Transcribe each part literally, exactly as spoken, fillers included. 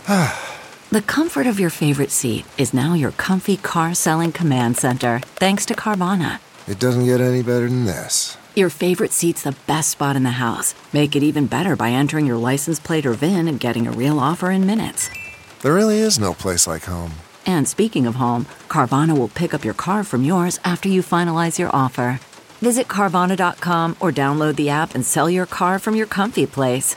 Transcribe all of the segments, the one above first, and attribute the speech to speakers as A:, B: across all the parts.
A: The comfort of your favorite seat is now your comfy car selling command center, thanks to Carvana.
B: It doesn't get any better than this.
A: Your favorite seat's the best spot in the house. Make it even better by entering your license plate or V I N and getting a real offer in minutes.
B: There really is no place like home.
A: And speaking of home, Carvana will pick up your car from yours after you finalize your offer. Visit Carvana dot com or download the app and sell your car from your comfy place.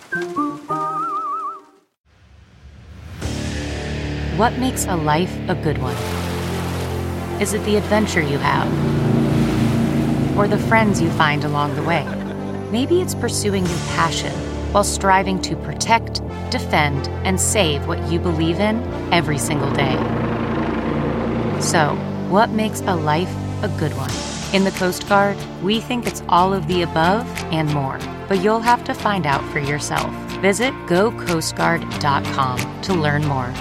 C: What makes a life a good one? Is it the adventure you have? Or the friends you find along the way? Maybe it's pursuing your passion while striving to protect, defend, and save what you believe in every single day. So, what makes a life a good one? In the Coast Guard, we think it's all of the above and more, but you'll have to find out for yourself. Visit go coast guard dot com to learn more.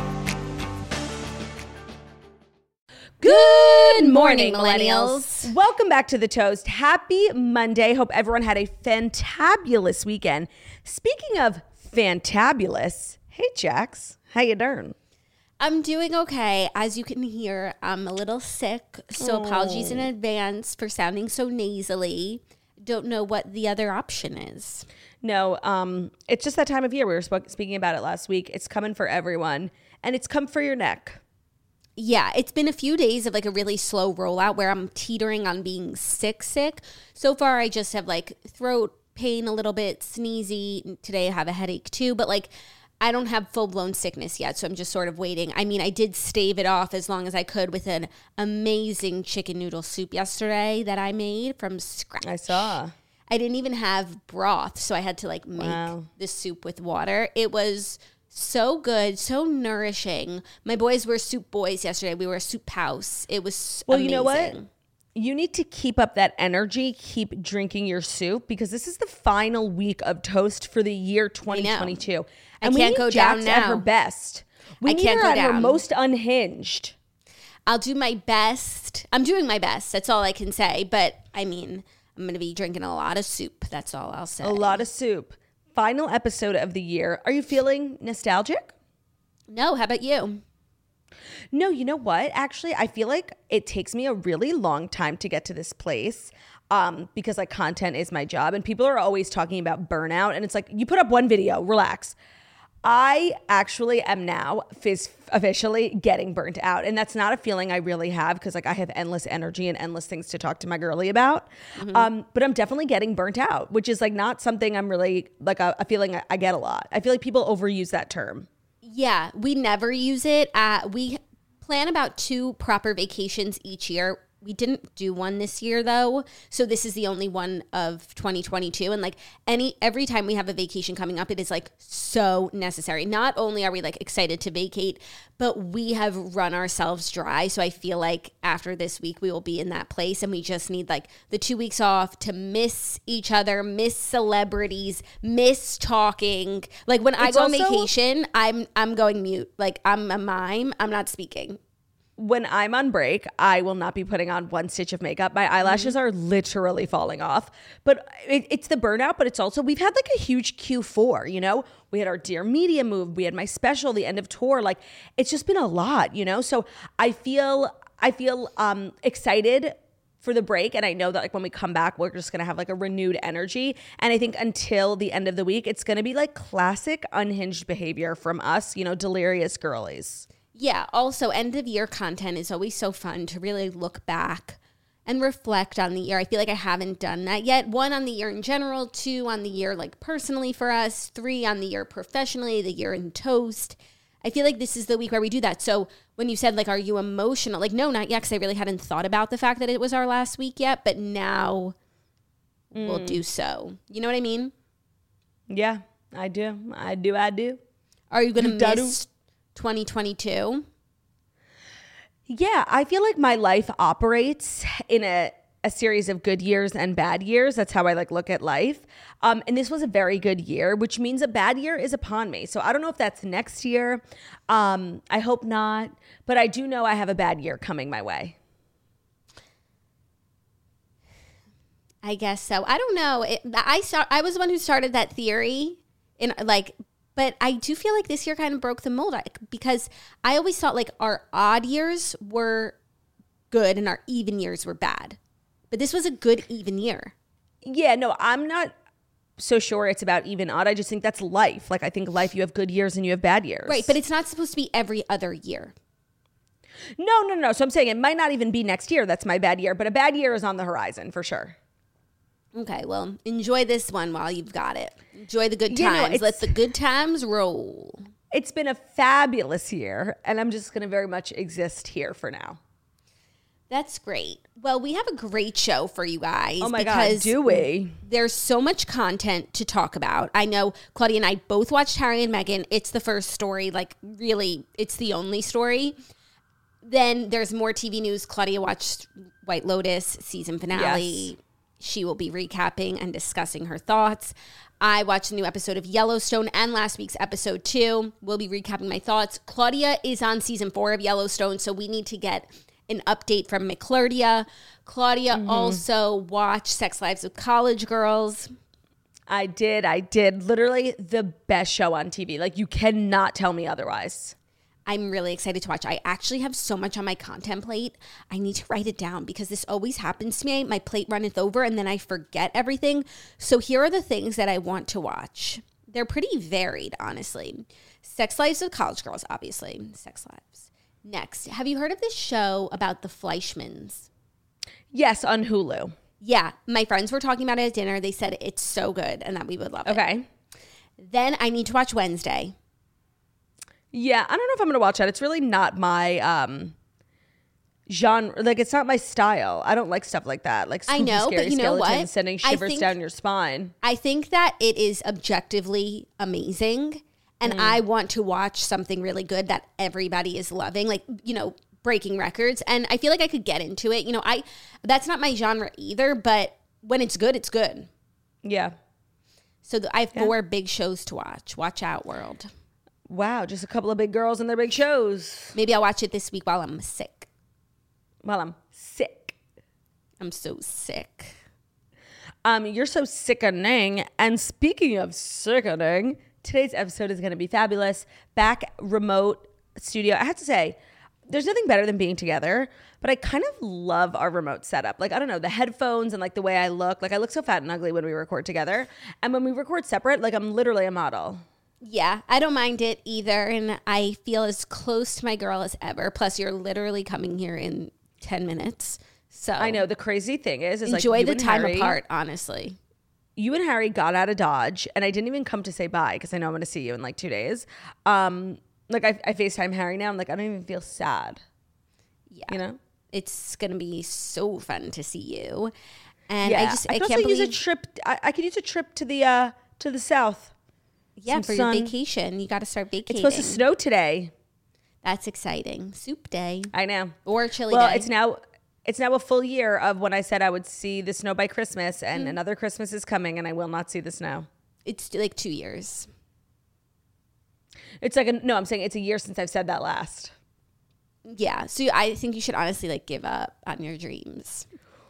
D: Good morning, millennials. Welcome back to The Toast. Happy Monday. Hope everyone had a fantabulous weekend. Speaking of fantabulous, hey, Jax, how you doing?
E: I'm doing okay. As you can hear, I'm a little sick, so apologies in advance for sounding so nasally. Don't know what the other option is.
D: No, um, it's just that time of year. We were sp- speaking about it last week. It's coming for everyone, and it's come for your neck.
E: Yeah, it's been a few days of like a really slow rollout where I'm teetering on being sick, sick. So far, I just have like throat pain a little bit, sneezy. Today, I have a headache too, but like I don't have full-blown sickness yet, so I'm just sort of waiting. I mean, I did stave it off as long as I could with an amazing chicken noodle soup yesterday that I made from scratch.
D: I saw.
E: I didn't even have broth, so I had to like make
D: Wow.
E: the soup with water. It was so good, so nourishing. My boys were soup boys yesterday. We were a soup house. It was
D: Well,
E: amazing.
D: you know what? You need to keep up that energy, keep drinking your soup, because this is the final week of Toast for the year twenty twenty-two.
E: I
D: And we
E: can't
D: need
E: go
D: Jax
E: down
D: at her
E: now.
D: best. We
E: I
D: need
E: can't
D: her
E: go
D: at her
E: down.
D: most unhinged.
E: I'll do my best. I'm doing my best. That's all I can say. But I mean, I'm going to be drinking a lot of soup. That's all I'll say.
D: A lot of soup. Final episode of the year. Are you feeling nostalgic?
E: No, how about you?
D: No, you know what? Actually, I feel like it takes me a really long time to get to this place um, because like content is my job and people are always talking about burnout. And it's like, you put up one video, relax. I actually am now phys- officially getting burnt out. And that's not a feeling I really have because like I have endless energy and endless things to talk to my girlie about. Mm-hmm. Um, but I'm definitely getting burnt out, which is like not something I'm really like a, a feeling I, I get a lot. I feel like people overuse that term.
E: Yeah, we never use it. Uh, we plan about two proper vacations each year. We didn't do one this year though, so this is the only one of twenty twenty-two. And like any every time we have a vacation coming up, it is like so necessary. Not only are we like excited to vacate, but we have run ourselves dry. So I feel like after this week, we will be in that place, and we just need like the two weeks off to miss each other, miss celebrities, miss talking. Like when I
D: It's
E: go on
D: also-
E: vacation, I'm I'm going mute. Like I'm a mime. I'm not speaking.
D: When I'm on break, I will not be putting on one stitch of makeup. My eyelashes
E: Mm-hmm.
D: are literally falling off. But it, it's the burnout, but it's also, we've had like a huge Q four, you know? We had our Dear Media move. We had my special, the end of tour. Like, it's just been a lot, you know? So I feel, I feel um, excited for the break. And I know that like when we come back, we're just going to have like a renewed energy. And I think until the end of the week, it's going to be like classic unhinged behavior from us, you know, delirious girlies.
E: Yeah, also end of year content is always so fun to really look back and reflect on the year. I feel like I haven't done that yet. One, on the year in general, two, on the year like personally for us, three, on the year professionally, the year in Toast. I feel like this is the week where we do that. So when you said like, are you emotional? Like, no, not yet, because I really hadn't thought about the fact that it was our last week yet, but now mm. we'll do so. You know what I mean?
D: Yeah, I do. I do. I do.
E: Are you going
D: You
E: to
D: do.
E: miss twenty twenty-two?
D: Yeah, I feel like my life operates in a, a series of good years and bad years. That's how I like look at life. Um, and this was a very good year, which means a bad year is upon me. So I don't know if that's next year. Um, I hope not. But I do know I have a bad year coming my way.
E: I guess so. I don't know. It, I saw. I was the one who started that theory, in like, But I do feel like this year kind of broke the mold I- because I always thought like our odd years were good and our even years were bad. But this was a good even year.
D: Yeah, no, I'm not so sure it's about even odd. I just think that's life. Like I think life, you have good years and you have bad years.
E: Right, but it's not supposed to be every other year.
D: No, no, no. So I'm saying it might not even be next year. That's my bad year. But a bad year is on the horizon for sure.
E: Okay, well, enjoy this one while you've got it. Enjoy the good
D: Yeah, no,
E: times.
D: it's-
E: Let the good times roll.
D: It's been a fabulous year, and I'm just going to very much exist here for now.
E: That's great. Well, we have a great show for you guys.
D: Oh my God,
E: because
D: do we?
E: There's so much content to talk about. I know Claudia and I both watched Harry and Meghan. It's the first story, like really, it's the only story. Then there's more T V news. Claudia watched White Lotus season finale.
D: Yes.
E: She will be recapping and discussing her thoughts. I watched a new episode of Yellowstone and last week's episode two. We'll be recapping my thoughts. Claudia is on season four of Yellowstone, so we need to get an update from McClurdia. Claudia
D: Mm-hmm.
E: also watched Sex Lives of College Girls.
D: I did. I did. Literally the best show on T V. Like you cannot tell me otherwise.
E: I'm really excited to watch. I actually have so much on my content plate. I need to write it down because this always happens to me. My plate runneth over and then I forget everything. So here are the things that I want to watch. They're pretty varied, honestly. Sex Lives of College Girls, obviously. Sex Lives. Next, have you heard of this show about the Fleischmans?
D: Yes, on Hulu.
E: Yeah, my friends were talking about it at dinner. They said it's so good and that we would love it.
D: Okay.
E: Then I need to watch Wednesday.
D: Yeah, I don't know if I'm going to watch that. It's really not my um genre. Like it's not my style. I don't like stuff like that. Like
E: I
D: spooky,
E: know, but
D: scary
E: you know
D: skeletons
E: what?
D: sending
E: I
D: shivers
E: think-
D: down your spine.
E: I think that it is objectively amazing. And I want to watch something really good that everybody is loving, like, you know, breaking records. And I feel like I could get into it. You know, I that's not my genre either, but when it's good, it's good.
D: Yeah.
E: So the, I have four big shows to watch. Watch out, world.
D: Wow, just a couple of big girls and their big shows.
E: Maybe I'll watch it this week while I'm sick.
D: While I'm sick.
E: I'm so sick.
D: Um, you're so sickening. And speaking of sickening, today's episode is going to be fabulous. Back remote studio. I have to say, there's nothing better than being together, but I kind of love our remote setup. Like, I don't know, the headphones and like the way I look. Like, I look so fat and ugly when we record together. And when we record separate, like, I'm literally a model.
E: Yeah, I don't mind it either. And I feel as close to my girl as ever. Plus, you're literally coming here in ten minutes. So
D: I know. The crazy thing is, is
E: enjoy
D: like, you
E: the
D: and
E: time
D: Harry,
E: apart, honestly.
D: You and Harry got out of Dodge, and I didn't even come to say bye because I know I'm going to see you in like two days. Um, like, I, I FaceTime Harry now. I'm like, I don't even feel sad.
E: Yeah.
D: You know?
E: It's going to be so fun to see you. And
D: Yeah.
E: I just, I,
D: could
E: can't
D: also
E: believe,
D: use a trip. I, I could use a trip to the uh, to the south.
E: yeah,
D: some
E: for
D: sun.
E: your vacation, you got to start vacating.
D: It's supposed to snow today.
E: That's exciting. Soup day
D: I know.
E: or chili
D: Well,
E: day.
D: it's now it's now a full year of when I said I would see the snow by Christmas, and
E: Mm.
D: another Christmas is coming, and I will not see the snow.
E: It's like two years.
D: It's like a, no, I'm saying it's a year since I've said that last.
E: Yeah. So I think you should honestly like give up on your dreams.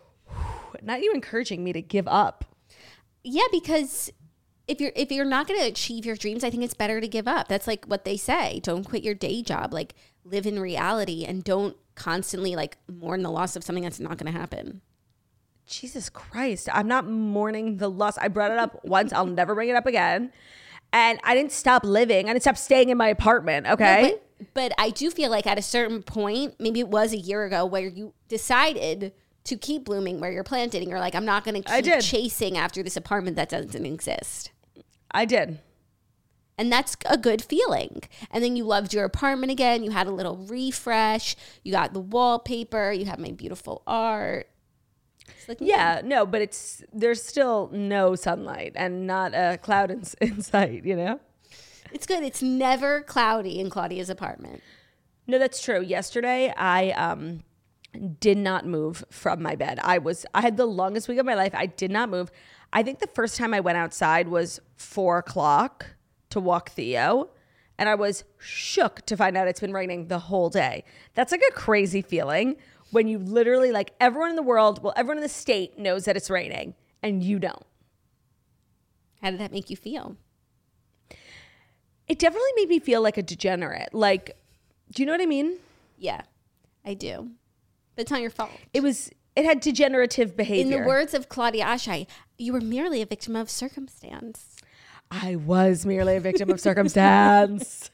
D: Not you encouraging me to give up.
E: Yeah, because if you're if you're not going to achieve your dreams, I think it's better to give up. That's like what they say. Don't quit your day job. Like live in reality and don't constantly like mourn the loss of something that's not going to happen.
D: Jesus Christ. I'm not mourning the loss. I brought it up once. I'll never bring it up again. And I didn't stop living. I didn't stop staying in my apartment. Okay.
E: No, but, but I do feel like at a certain point, maybe it was a year ago, where you decided to keep blooming where you're planted. And you're like, I'm not going to
D: I
E: keep
D: did.
E: chasing after this apartment that doesn't exist.
D: I did.
E: And that's a good feeling. And then you loved your apartment again. You had a little refresh. You got the wallpaper. You have my beautiful art. It's like,
D: Yeah, no, but it's there's still no sunlight and not a cloud in, in sight, you know?
E: it's good. It's never cloudy in Claudia's apartment.
D: No, that's true. Yesterday, I um did not move from my bed. I was I had the longest week of my life. I did not move. I think the first time I went outside was four o'clock to walk Theo, and I was shook to find out it's been raining the whole day. That's like a crazy feeling when you literally, like, everyone in the world, well, everyone in the state knows that it's raining, and you don't.
E: How did that make you feel?
D: It definitely made me feel like a degenerate. Like, do you know what I mean?
E: Yeah, I do. But it's not your fault.
D: It was, it had degenerative behavior.
E: In the words of Claudia Ashai, you were merely a victim of circumstance.
D: I was merely a victim of circumstance.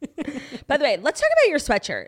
D: By the way, let's talk about your sweatshirt.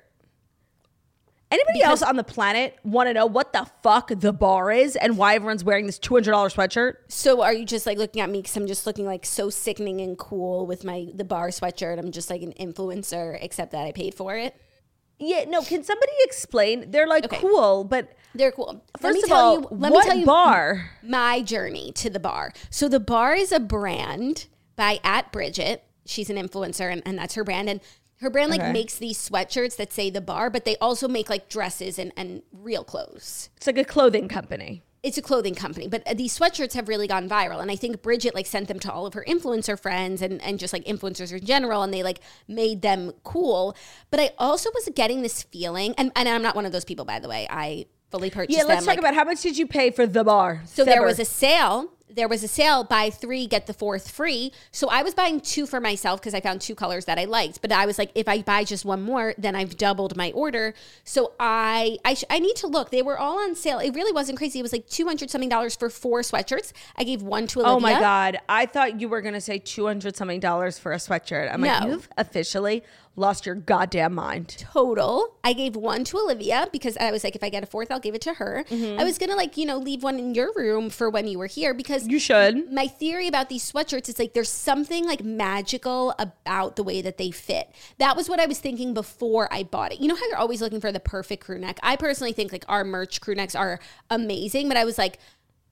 D: Anybody
E: Because-
D: else on the planet want to know what the fuck the bar is and why everyone's wearing this two hundred dollars sweatshirt?
E: So are you just like looking at me because I'm just looking like so sickening and cool with my the bar sweatshirt? I'm just like an influencer, except that I paid for it.
D: Yeah, no, can somebody explain? They're like
E: Okay.
D: cool, but
E: They're cool.
D: first
E: let me
D: of
E: tell
D: all,
E: you, let
D: what
E: me tell you
D: bar?
E: my journey to the bar. So the bar is a brand by at Bridget. She's an influencer, and, and that's her brand. And her brand like
D: Okay.
E: makes these sweatshirts that say the bar, but they also make like dresses and, and real clothes.
D: It's like a clothing company.
E: It's a clothing company, but these sweatshirts have really gone viral. And I think Bridget like sent them to all of her influencer friends and, and just like influencers in general. And they like made them cool. But I also was getting this feeling, and, and I'm not one of those people, by the way. I fully purchased
D: Yeah, let's
E: them.
D: talk
E: like,
D: about how much did you pay for the bar?
E: So there
D: Sever.
E: was a sale. There was a sale, buy three, get the fourth free. So I was buying two for myself because I found two colors that I liked. But I was like, if I buy just one more, then I've doubled my order. So I I, sh- I need to look. They were all on sale. It really wasn't crazy. It was like two hundred something dollars for four sweatshirts. I gave one to Olivia.
D: Oh my God. I thought you were going to say two hundred something dollars for a sweatshirt. I'm like,
E: No.
D: you've officially lost your goddamn mind.
E: Total. I gave one to Olivia because I was like, if I get a fourth, I'll give it to her.
D: Mm-hmm.
E: I was going to like, you know, leave one in your room for when you were here because
D: You should.
E: my theory about these sweatshirts is like there's something like magical about the way that they fit. That was what I was thinking before I bought it. You know how you're always looking for the perfect crew neck? I personally think like our merch crew necks are amazing, but I was like,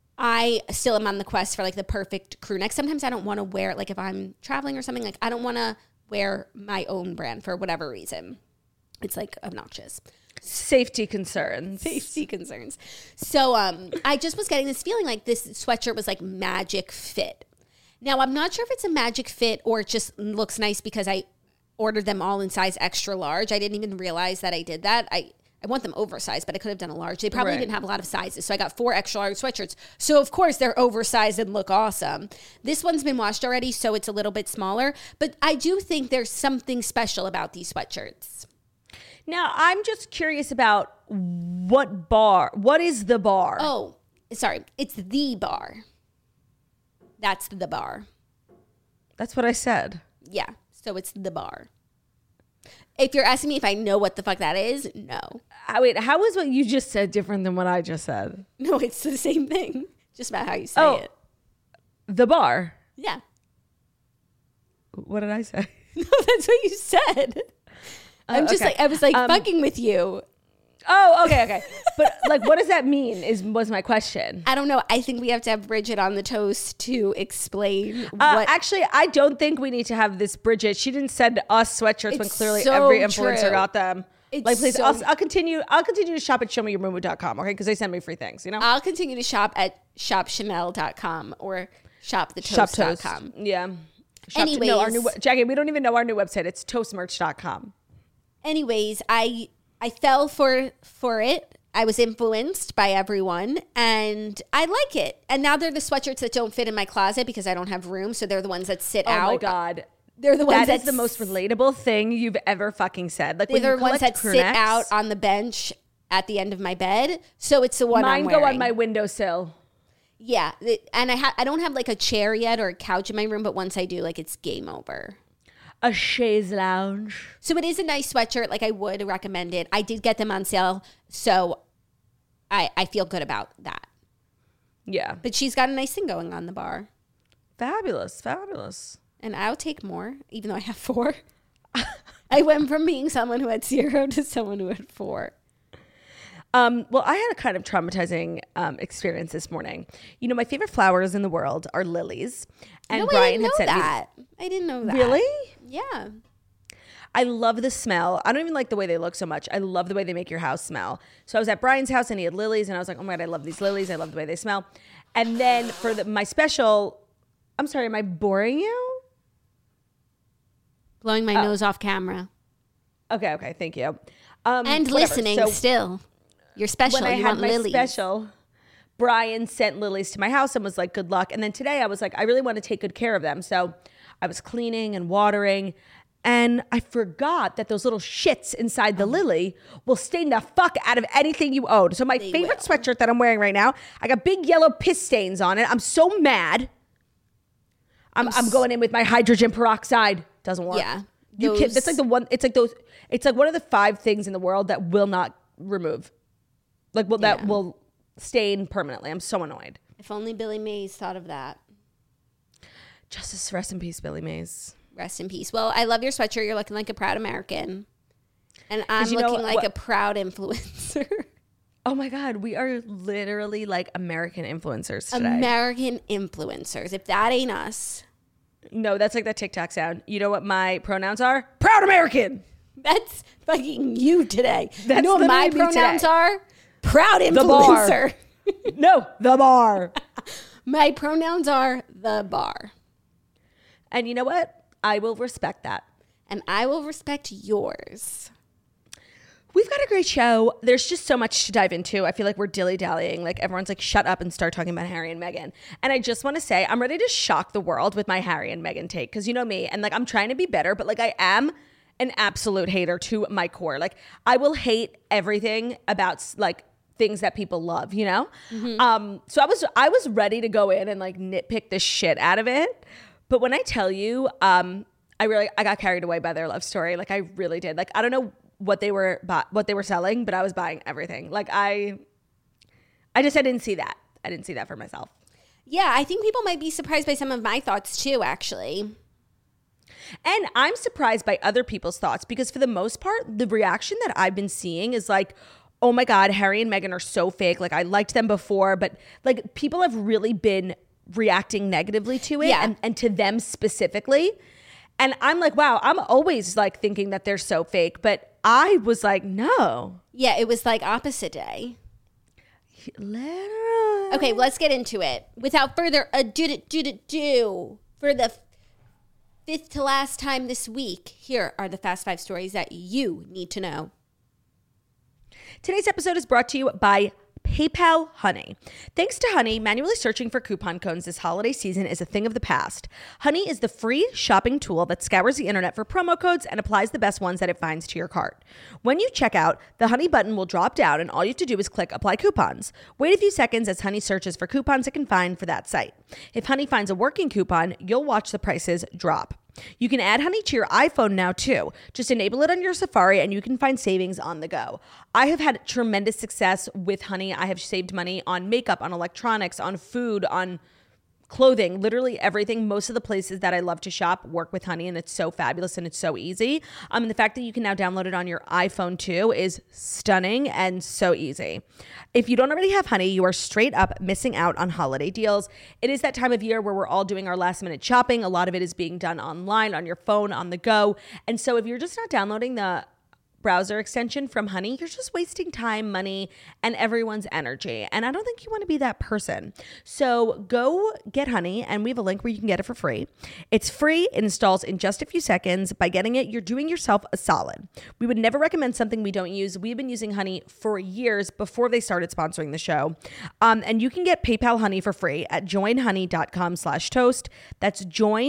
E: I still am on the quest for like the perfect crew neck. Sometimes I don't want to wear it. Like if I'm traveling or something, like I don't want to wear my own brand for whatever reason. It's like obnoxious.
D: Safety concerns.
E: Safety concerns. So um, I just was getting this feeling like this sweatshirt was like magic fit. Now, I'm not sure if it's a magic fit or it just looks nice because I ordered them all in size extra large. I didn't even realize that I did that. I, I want them oversized, but I could have done a large. They probably
D: Right.
E: didn't have a lot of sizes. So I got four extra large sweatshirts. So, of course, they're oversized and look awesome. This one's been washed already, so it's a little bit smaller. But I do think there's something special about these sweatshirts.
D: Now, I'm just curious about what bar, what is the bar?
E: Oh, sorry. It's the bar. That's the bar.
D: That's what I said.
E: Yeah. So it's the bar. If you're asking me if I know what the fuck that is, no.
D: Uh, wait, how is what you just said different than what I just said?
E: No, it's the same thing. Just about how you say
D: Oh.
E: it.
D: The bar.
E: Yeah.
D: What did I say?
E: No, that's what you said. I'm just
D: okay.
E: like, I was like
D: Um,
E: fucking with you.
D: Oh, okay, okay. But like, what does that mean? Is was my question.
E: I don't know. I think we have to have Bridget on the toast to explain
D: Uh,
E: what.
D: actually, I don't think we need to have this Bridget. She didn't send us sweatshirts when
E: It's
D: clearly
E: so
D: every influencer
E: true.
D: got them.
E: It's
D: like, please,
E: so-
D: I'll, I'll continue. I'll continue to shop at show me your moo dot com, okay? Because they send me free things, you know.
E: I'll continue to shop at shop chanel dot com or shop the
D: Shop
E: toast dot
D: Toast.
E: com.
D: Yeah. Shop to- no, our new
E: Anyways.
D: we- Jackie. We don't even know our new website. It's toast merch dot com.
E: Anyways, I I fell for for it. I was influenced by everyone and I like it. And now they're the sweatshirts that don't fit in my closet because I don't have room. So they're the ones that sit
D: Oh
E: out.
D: my god.
E: They're the ones
D: That is
E: that
D: the most relatable thing you've ever fucking said. Like
E: They're
D: when you
E: the ones
D: collect
E: that
D: crew
E: sit
D: necks,
E: out on the bench at the end of my bed. So it's the one
D: mine
E: I'm
D: go
E: wearing.
D: on my windowsill.
E: Yeah, it- and I ha- I don't have like a chair yet or a couch in my room, but once I do, like it's game over.
D: A chaise lounge.
E: So it is a nice sweatshirt. Like I would recommend it. I did get them on sale, so I I feel good about that.
D: Yeah.
E: But she's got a nice thing going on the bar,
D: Fabulous. Fabulous.
E: and I'll take more, even though I have four. I went from being someone who had zero to someone who had four.
D: Um, well, I had a kind of traumatizing um, experience this morning. You know, my favorite flowers in the world are lilies. And
E: no, I
D: Brian
E: didn't know
D: had sent
E: that. I didn't know that.
D: me. Really?
E: Yeah.
D: I love the smell. I don't even like the way they look so much. I love the way they make your house smell. So I was at Brian's house and he had lilies, and I was like, oh my God, I love these lilies. I love the way they smell. And then for the, my special, I'm sorry, am I boring you?
E: Blowing
D: Oh.
E: my nose off camera.
D: Okay, okay, thank you. Um,
E: And
D: whatever.
E: listening
D: So
E: still. You're special.
D: when I
E: you
D: had
E: want
D: my
E: lilies.
D: special, Brian sent lilies to my house and was like, good luck. And then today I was like, I really want to take good care of them. So I was cleaning and watering, and I forgot that those little shits inside the lily will stain the fuck out of anything you own. So my
E: They
D: favorite
E: will.
D: sweatshirt that I'm wearing right now, I got big yellow piss stains on it. I'm so mad. I'm, I'm going in with my hydrogen peroxide. Doesn't work.
E: Yeah,
D: You can,
E: those-
D: that's like the one, it's like those, it's like one of the five things in the world that will not remove. Like, well, that
E: Yeah.
D: will stain permanently. I'm so annoyed.
E: If only Billy Mays thought of that.
D: Justice, rest in peace, Billy Mays.
E: Rest in peace. Well, I love your sweatshirt. You're looking like a proud American. And I'm
D: you know
E: looking like
D: what-
E: a proud influencer.
D: Oh my God, we are literally like American influencers today.
E: American influencers. If that ain't us,
D: no, that's like that TikTok sound. You know what my pronouns are? Proud American.
E: that's fucking you today. you
D: That's
E: know what my
D: literally me
E: pronouns
D: today.
E: are? Proud
D: The bar.
E: influencer.
D: No, the bar.
E: My pronouns are the bar.
D: And you know what? I will respect that.
E: And I will respect yours.
D: We've got a great show. There's just so much to dive into. I feel like we're dilly-dallying. Like everyone's like, shut up and start talking about Harry and Meghan. And I just want to say, I'm ready to shock the world with my Harry and Meghan take. Because you know me. And like, I'm trying to be better. But like, I am an absolute hater to my core. Like, I will hate everything about like things that people love, you know?
E: Mm-hmm.
D: Um, so I was, I was ready to go in and like nitpick the shit out of it. But when I tell you, um, I really, I got carried away by their love story. Like I really did. Like, I don't know what they were bu- what they were selling, but I was buying everything. Like I I just I didn't see that. I didn't see that for myself.
E: Yeah, I think people might be surprised by some of my thoughts too, actually.
D: And I'm surprised by other people's thoughts because for the most part, the reaction that I've been seeing is like, oh my God, Harry and Meghan are so fake. Like I liked them before, but like people have really been reacting negatively to it
E: Yeah.
D: and, and to them specifically. And I'm like, wow, I'm always like thinking that they're so fake, but I was like, no.
E: Yeah, it was like opposite day.
D: Let her-
E: Okay, let's get into it. Without further ado, do, do, do, do, for the f- fifth to last time this week, here are the fast five stories that you need to know.
D: Today's episode is brought to you by PayPal Honey. Thanks to Honey, manually searching for coupon codes this holiday season is a thing of the past. Honey is the free shopping tool that scours the internet for promo codes and applies the best ones that it finds to your cart. When you check out, the Honey button will drop down and all you have to do is click Apply Coupons. Wait a few seconds as Honey searches for coupons it can find for that site. If Honey finds a working coupon, you'll watch the prices drop. You can add Honey to your iPhone now too. Just enable it on your Safari and you can find savings on the go. I have had tremendous success with Honey. I have saved money on makeup, on electronics, on food, on clothing, literally everything. Most of the places that I love to shop work with Honey and it's so fabulous and it's so easy. Um, and the fact that you can now download it on your iPhone too is stunning and so easy. If you don't already have Honey, you are straight up missing out on holiday deals. It is that time of year where we're all doing our last minute shopping. A lot of it is being done online, on your phone, on the go. And so if you're just not downloading the browser extension from Honey, you're just wasting time, money, and everyone's energy. And I don't think you want to be that person. So go get Honey, and we have a link where you can get it for free. It's free, it installs in just a few seconds. By getting it, you're doing yourself a solid. We would never recommend something we don't use. We've been using Honey for years before they started sponsoring the show. Um, and you can get PayPal Honey for free at joinhoney.com slash toast. That's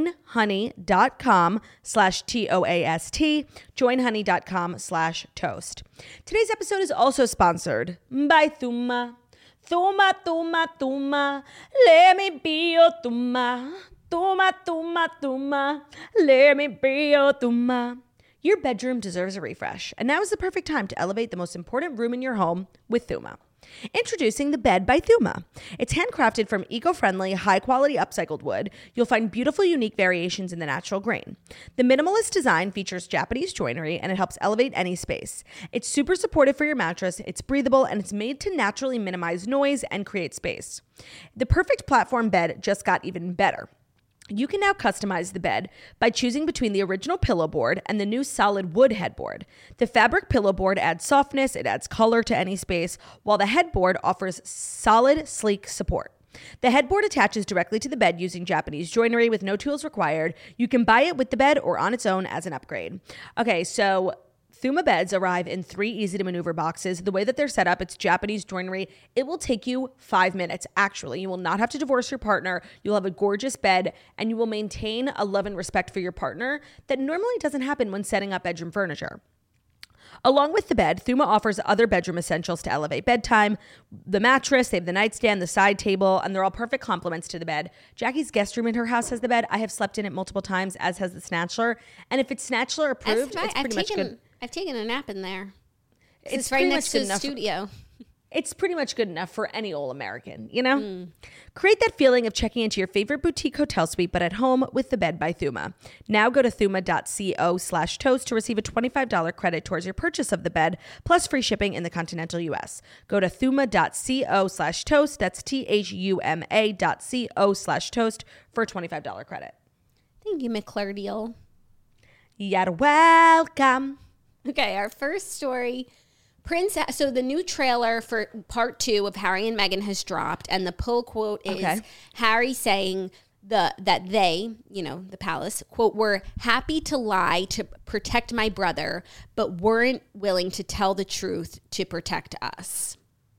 D: joinhoney.com slash T O A S T. joinhoney.com slash toast. Today's episode is also sponsored by Thuma. Thuma, Thuma, Thuma, let me be your Thuma. Thuma, Thuma, Thuma, let me be your Thuma. Your bedroom deserves a refresh, and now is the perfect time to elevate the most important room in your home with Thuma. Introducing the Bed by Thuma. It's handcrafted from eco-friendly, high-quality upcycled wood. You'll find beautiful, unique variations in the natural grain. The minimalist design features Japanese joinery, and it helps elevate any space. It's super supportive for your mattress, it's breathable, and it's made to naturally minimize noise and create space. The perfect platform bed just got even better. You can now customize the bed by choosing between the original pillow board and the new solid wood headboard. The fabric pillow board adds softness, it adds color to any space, while the headboard offers solid, sleek support. The headboard attaches directly to the bed using Japanese joinery with no tools required. You can buy it with the bed or on its own as an upgrade. Okay, so Thuma beds arrive in three easy-to-maneuver boxes. The way that they're set up, it's Japanese joinery. It will take you five minutes, actually. You will not have to divorce your partner. You'll have a gorgeous bed, and you will maintain a love and respect for your partner that normally doesn't happen when setting up bedroom furniture. Along with the bed, Thuma offers other bedroom essentials to elevate bedtime. The mattress, they have the nightstand, the side table, and they're all perfect complements to the bed. Jackie's guest room in her house has the bed. I have slept in it multiple times, as has the Snatchler. And if it's Snatchler approved,
E: That's
D: it's
E: I've
D: pretty much
E: taken,
D: good.
E: I've taken a nap in there. It's,
D: It's
E: right
D: pretty
E: next
D: much
E: to
D: good
E: the
D: enough.
E: studio.
D: It's pretty much good enough for any old American, you know?
E: Mm.
D: Create that feeling of checking into your favorite boutique hotel suite, but at home with the bed by Thuma. Now go to thuma.co slash toast to receive a twenty-five dollars credit towards your purchase of the bed, plus free shipping in the continental U S. Go to thuma.co slash toast, that's T-H-U-M-A dot C-O slash toast for a twenty-five dollars credit.
E: Thank you, McClardiel.
D: You're welcome.
E: Okay, our first story. Prince, so the new trailer for part two of Harry and Meghan has dropped, and the pull quote is
D: Okay.
E: Harry saying the that they, you know, the palace, quote, were happy to lie to protect my brother, but weren't willing to tell the truth to protect us.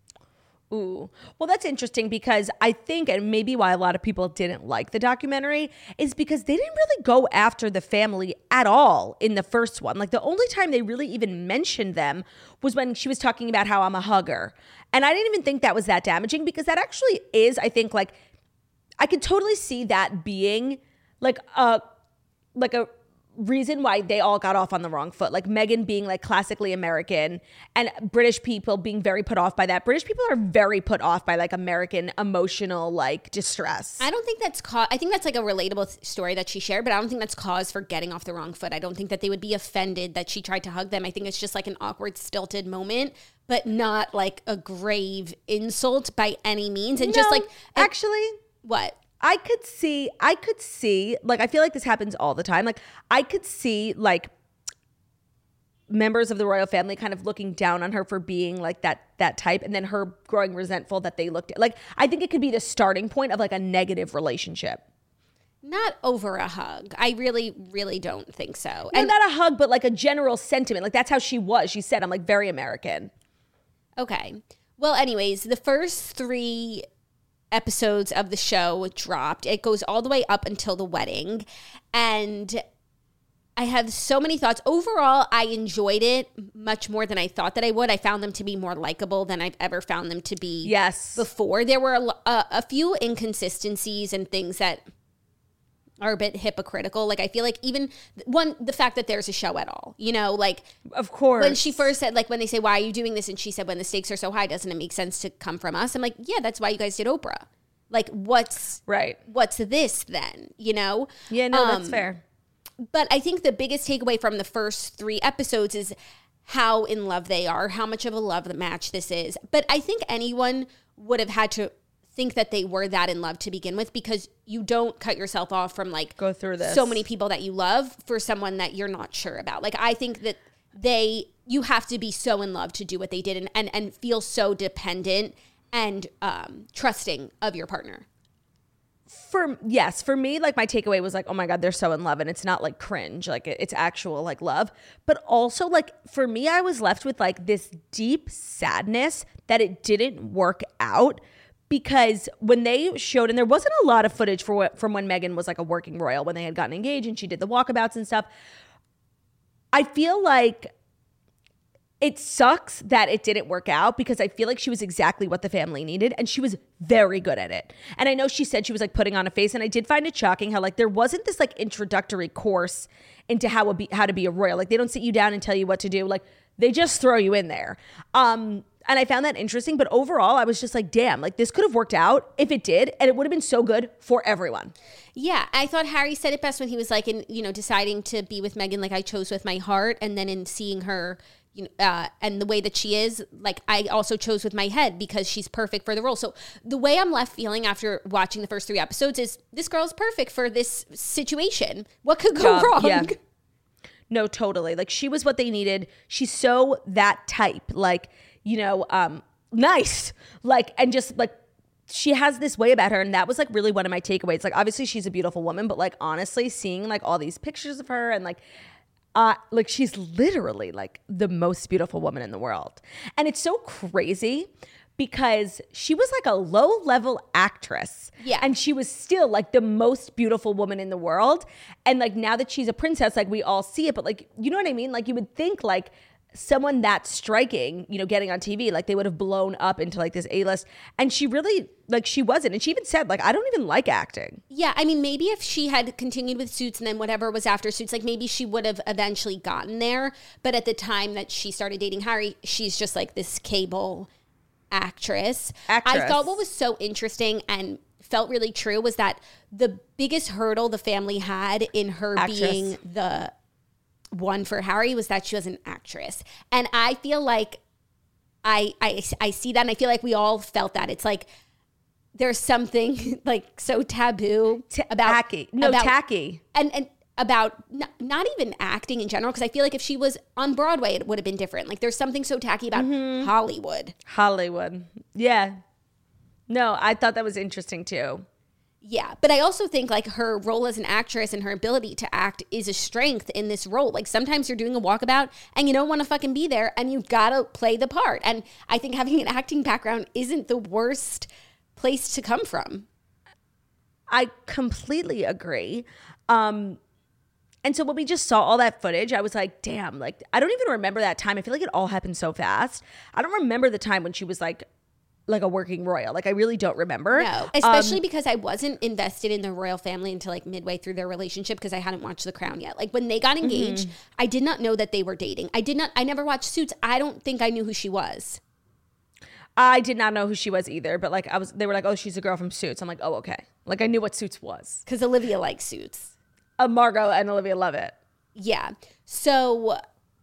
D: Ooh. Well, that's interesting because I think, and maybe why a lot of people didn't like the documentary, is because they didn't really go after the family at all in the first one. Like the only time they really even mentioned them was when she was talking about how I'm a hugger. And I didn't even think that was that damaging because that actually is, I think, like, I could totally see that being like a, like a, reason why they all got off on the wrong foot. Like Meghan being like classically American and British people being very put off by that. British people are very put off by like American emotional like distress.
E: I don't think that's cause. I think that's like a relatable th- story that she shared, but I don't think that's cause for getting off the wrong foot. I don't think that they would be offended that she tried to hug them. I think it's just like an awkward, stilted moment, but not like a grave insult by any means. And
D: No,
E: just like
D: actually,
E: what?
D: I could see, I could see, like, I feel like this happens all the time. Like, I could see, like, members of the royal family kind of looking down on her for being like that that type, and then her growing resentful that they looked at. Like, I think it could be the starting point of like a negative relationship.
E: Not over a hug. I really, really don't think so.
D: No,
E: And
D: not a hug, but like a general sentiment. Like, that's how she was. She said, I'm like very American.
E: okay. Well, anyways, the first three episodes of the show dropped. It goes all the way up until the wedding. And I have so many thoughts. Overall, I enjoyed it much more than I thought that I would. I found them to be more likable than I've ever found them to be
D: Yes.
E: before. There were a, a, a few inconsistencies and things that are a bit hypocritical. Like, I feel like even, one, the fact that there's a show at all, you know, like,
D: Of course.
E: when she first said, like, when they say, why are you doing this? And she said, when the stakes are so high, doesn't it make sense to come from us? I'm like, yeah, that's why you guys did Oprah. Like, what's,
D: Right.
E: what's this then, you know?
D: Yeah, no, that's
E: Um,
D: fair.
E: But I think the biggest takeaway from the first three episodes is how in love they are, how much of a love match this is. But I think anyone would have had to think that they were that in love to begin with, because you don't cut yourself off from like
D: Go through this.
E: so many people that you love for someone that you're not sure about. Like, I think that they, you have to be so in love to do what they did and, and, and feel so dependent and um, trusting of your partner.
D: For yes, for me, like my takeaway was like, oh my God, they're so in love, and it's not like cringe, like it- it's actual like love. But also, like, for me, I was left with like this deep sadness that it didn't work out, because when they showed, and there wasn't a lot of footage for what, from when Meghan was like a working royal, when they had gotten engaged and she did the walkabouts and stuff. I feel like it sucks that it didn't work out, because I feel like she was exactly what the family needed, and she was very good at it. And I know she said she was like putting on a face, and I did find it shocking how like there wasn't this like introductory course into how a be, how to be a royal. Like, they don't sit you down and tell you what to do. Like, they just throw you in there. Um, and I found that interesting. But overall, I was just like, damn, like this could have worked out if it did, and it would have been so good for everyone.
E: Yeah, I thought Harry said it best when he was like, in, you know, deciding to be with Meghan, like, I chose with my heart, and then in seeing her, you know, uh, and the way that she is, like, I also chose with my head because she's perfect for the role. So the way I'm left feeling after watching the first three episodes is this girl's perfect for this situation. What could go
D: Yeah,
E: wrong?
D: yeah. No, totally. Like, she was what they needed. She's so that type, like, you know, um, nice, like, and just like, she has this way about her. And that was like really one of my takeaways. Like, obviously she's a beautiful woman, but like, honestly, seeing like all these pictures of her and like, Uh, like she's literally like the most beautiful woman in the world. And it's so crazy because she was like a low level actress.
E: Yeah.
D: And she was still like the most beautiful woman in the world. And like now that she's a princess, like we all see it, but like, you know what I mean? Like you would think like someone that striking, you know, getting on T V, like they would have blown up into like this A-list. And she really, like she wasn't. And she even said, like, I don't even like acting.
E: Yeah, I mean, maybe if she had continued with Suits and then whatever was after Suits, like maybe she would have eventually gotten there. But at the time that she started dating Harry, she's just like this cable actress.
D: Actress.
E: I thought what was so interesting and felt really true was that the biggest hurdle the family had in her
D: Actress.
E: being the one for Harry was that she was an actress. And I feel like I, I I see that and I feel like we all felt that. It's like there's something like so taboo
D: T-
E: about
D: tacky. No,
E: about,
D: tacky.
E: And and about n- not even acting in general, because I feel like if she was on Broadway, it would have been different. Like there's something so tacky about
D: Mm-hmm.
E: Hollywood.
D: Hollywood. Yeah. No, I thought that was interesting too.
E: Yeah, but I also think like her role as an actress and her ability to act is a strength in this role. Like sometimes you're doing a walkabout and you don't want to fucking be there and you've got to play the part. And I think having an acting background isn't the worst place to come from.
D: I completely agree. Um, and so when we just saw all that footage, I was like, damn, like, I don't even remember that time. I feel like it all happened so fast. I don't remember the time when she was like, like a working royal. Like I really don't remember.
E: No, especially um, because I wasn't invested in the royal family until like midway through their relationship because I hadn't watched The Crown yet. Like when they got engaged, mm-hmm. I did not know that they were dating. I did not, I never watched Suits. I don't think I knew who she was.
D: I did not know who she was either, but like I was, they were like, oh, she's a girl from Suits. I'm like, oh, okay. Like I knew what Suits was.
E: Because Olivia likes Suits.
D: Uh, Margot and Olivia love it.
E: Yeah. So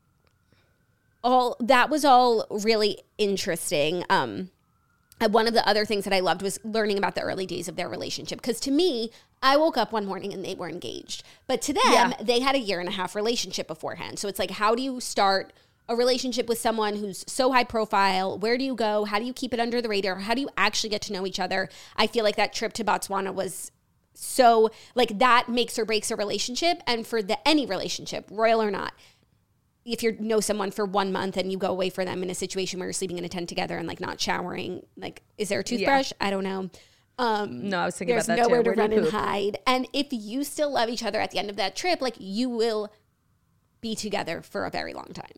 E: all that was all really interesting. Um, One of the other things that I loved was learning about the early days of their relationship. Because to me, I woke up one morning and they were engaged. But to them,
D: yeah.
E: they had a year and a half relationship beforehand. So it's like, how do you start a relationship with someone who's so high profile? Where do you go? How do you keep it under the radar? How do you actually get to know each other? I feel like that trip to Botswana was so, like, that makes or breaks a relationship. And for the any relationship, royal or not, if you know someone for one month and you go away for them in a situation where you're sleeping in a tent together and like not showering, like, is there a toothbrush? Yeah. I don't know. Um,
D: no, I was thinking
E: about
D: that
E: too. There's nowhere to run and
D: poop?
E: hide. And if you still love each other at the end of that trip, like you will be together for a very long time.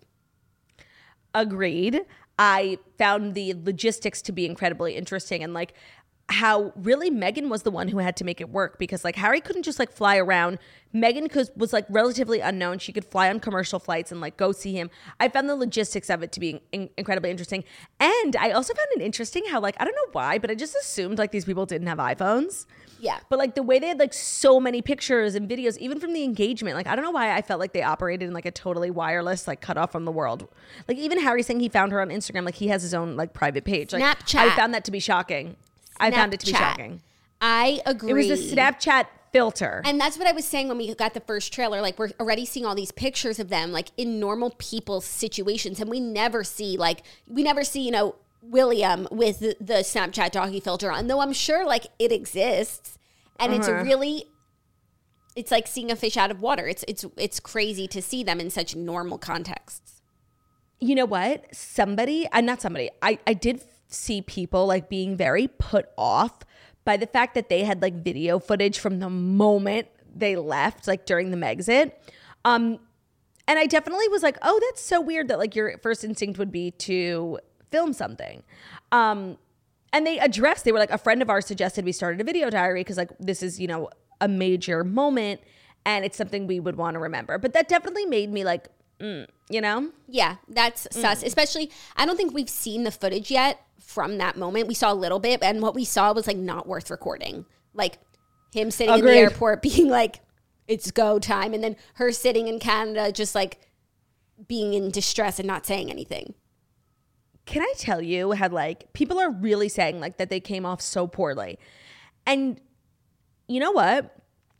D: Agreed. I found the logistics to be incredibly interesting and like how really Meghan was the one who had to make it work because like Harry couldn't just like fly around. Meghan was like relatively unknown. She could fly on commercial flights and like go see him. I found the logistics of it to be in- incredibly interesting. And I also found it interesting how like, I don't know why, but I just assumed like these people didn't have iPhones.
E: Yeah.
D: But like the way they had like so many pictures and videos, even from the engagement, like I don't know why I felt like they operated in like a totally wireless, like cut off from the world. Like even Harry saying he found her on Instagram, like he has his own like private page. Like,
E: Snapchat.
D: I found that to be shocking. I found it to be shocking.
E: I agree.
D: It was the Snapchat filter.
E: And that's what I was saying when we got the first trailer. Like, we're already seeing all these pictures of them, like, in normal people's situations. And we never see, like, we never see, you know, William with the, the Snapchat doggy filter on. Though I'm sure, like, it exists. And uh-huh. it's really, it's like seeing a fish out of water. It's, it's, it's crazy to see them in such normal contexts.
D: You know what? Somebody, uh, not somebody, I, I did see people like being very put off by the fact that they had like video footage from the moment they left, like during the Megxit. Um, and I definitely was like, oh, that's so weird that like your first instinct would be to film something. Um, and they addressed, they were like, a friend of ours suggested we started a video diary because like this is, you know, a major moment and it's something we would want to remember. But that definitely made me like, mm, you know?
E: Yeah, that's mm. sus. Especially, I don't think we've seen the footage yet from that moment. We saw a little bit, and what we saw was like not worth recording. Like him sitting Agreed. in the airport being like, it's go time. And then her sitting in Canada just like being in distress and not saying anything.
D: Can I tell you how like people are really saying like that they came off so poorly. And you know what?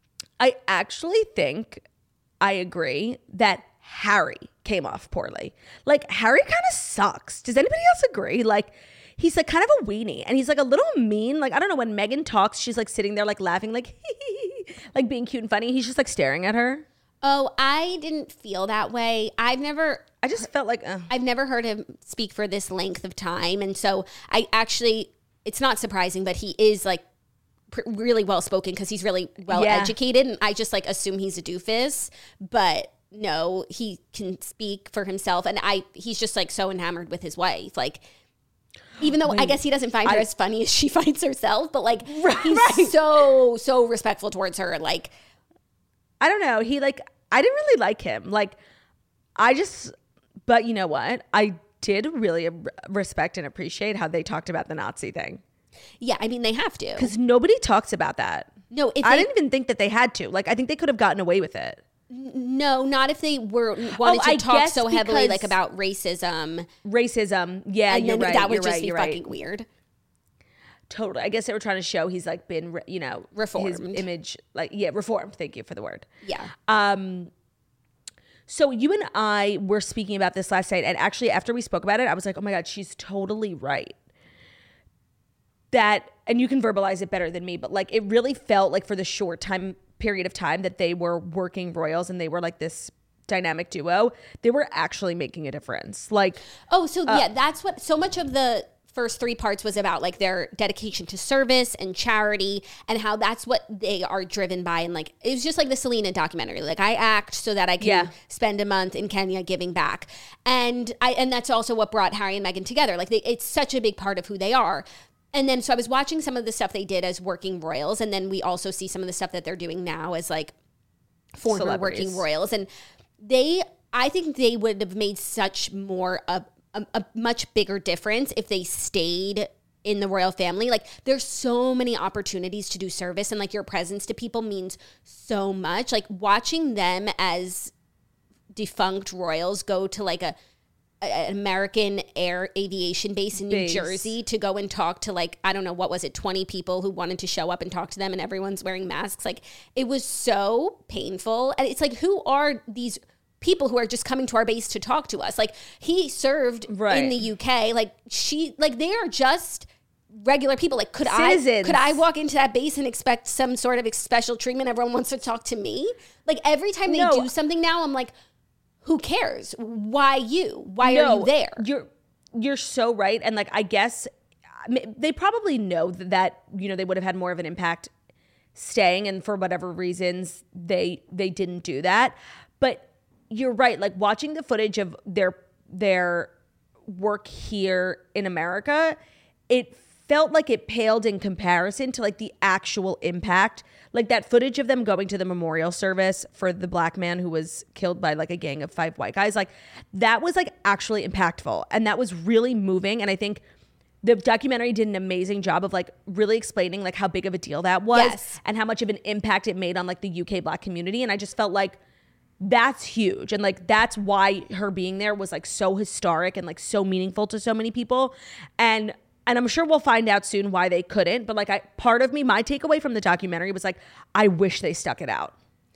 D: I actually think I agree that Harry came off poorly. Like Harry kind of sucks. Does anybody else agree? Like he's like kind of a weenie and he's like a little mean. Like, I don't know, when Meghan talks, she's like sitting there like laughing, like, like being cute and funny. He's just like staring at her.
E: Oh, I didn't feel that way. I've never
D: I just felt like, uh.
E: I've never heard him speak for this length of time. And so I actually, it's not surprising, but he is like pr- really well spoken because he's really well
D: Yeah.
E: educated. And I just like assume he's a doofus, but no, he can speak for himself. And I, he's just like so enamored with his wife. Like, even though I guess he doesn't find her
D: I-
E: as funny as she finds herself, but like
D: Right,
E: he's
D: right.
E: so, so respectful towards her. Like,
D: I don't know. He like, I didn't really like him. Like, I just, but you know what? I did really respect and appreciate how they talked about the Nazi thing.
E: yeah, I mean, they have to.
D: Because nobody talks about that.
E: No, if
D: I
E: they,
D: didn't even think that they had to. Like, I think they could have gotten away with it.
E: no, not if they were wanted
D: Oh,
E: to
D: I
E: talk
D: guess
E: so heavily like
D: because-
E: about racism.
D: Racism. Yeah,
E: And
D: you're
E: then
D: right.
E: that would
D: you're
E: just
D: right,
E: be
D: you're
E: fucking
D: right.
E: weird.
D: Totally. I guess they were trying to show he's like been, re- you know,
E: Reformed.
D: His image, like, yeah, reformed. Thank you for the word.
E: Yeah.
D: Um, so you and I were speaking about this last night, and actually after we spoke about it, I was like, oh my God, she's totally right. That, and you can verbalize it better than me, but like it really felt like for the short time period of time that they were working royals and they were like this dynamic duo, they were actually making a difference. Like,
E: Oh, so
D: Uh,
E: yeah, that's what so much of the first three parts was about, like their dedication to service and charity and how that's what they are driven by. And like, it was just like the Selena documentary. Like, I act so that I can
D: Yeah.
E: spend a month in Kenya giving back. And I, and that's also what brought Harry and Meghan together. Like, they, it's such a big part of who they are. And then, so I was watching some of the stuff they did as working royals. And then we also see some of the stuff that they're doing now as like former
D: Celebrities.
E: working royals. And they, I think they would have made such more of a, a much bigger difference if they stayed in the royal family. Like, there's so many opportunities to do service, and like your presence to people means so much. Like, watching them as defunct royals go to like a, a an American air aviation base in New
D: Base.
E: Jersey to go and talk to like, I don't know, what was it, twenty people who wanted to show up and talk to them, and everyone's wearing masks. Like, it was so painful. And it's like, who are these people who are just coming to our base to talk to us? Like, he served
D: Right.
E: in the U K. Like, she, like, they are just regular people. Like, could
D: Citizens.
E: I, could I walk into that base and expect some sort of special treatment? Everyone wants to talk to me. Like, every time they
D: No.
E: do something now, I'm like, who cares? Why you? Why are you there?
D: You're you're so right, and like I guess I mean, they probably know that, that you know they would have had more of an impact staying, and for whatever reasons they they didn't do that. But you're right. Like, watching the footage of their their work here in America, it felt like it paled in comparison to like the actual impact. Like, that footage of them going to the memorial service for the black man who was killed by like a gang of five white guys, like that was like actually impactful, and that was really moving. And I think the documentary did an amazing job of like really explaining like how big of a deal that was,
E: Yes.
D: and how much of an impact it made on like the U K black community. And I just felt like that's huge, and like that's why her being there was like so historic and like so meaningful to so many people. And And I'm sure we'll find out soon why they couldn't. But like, I part of me, my takeaway from the documentary was like, I wish they stuck it out.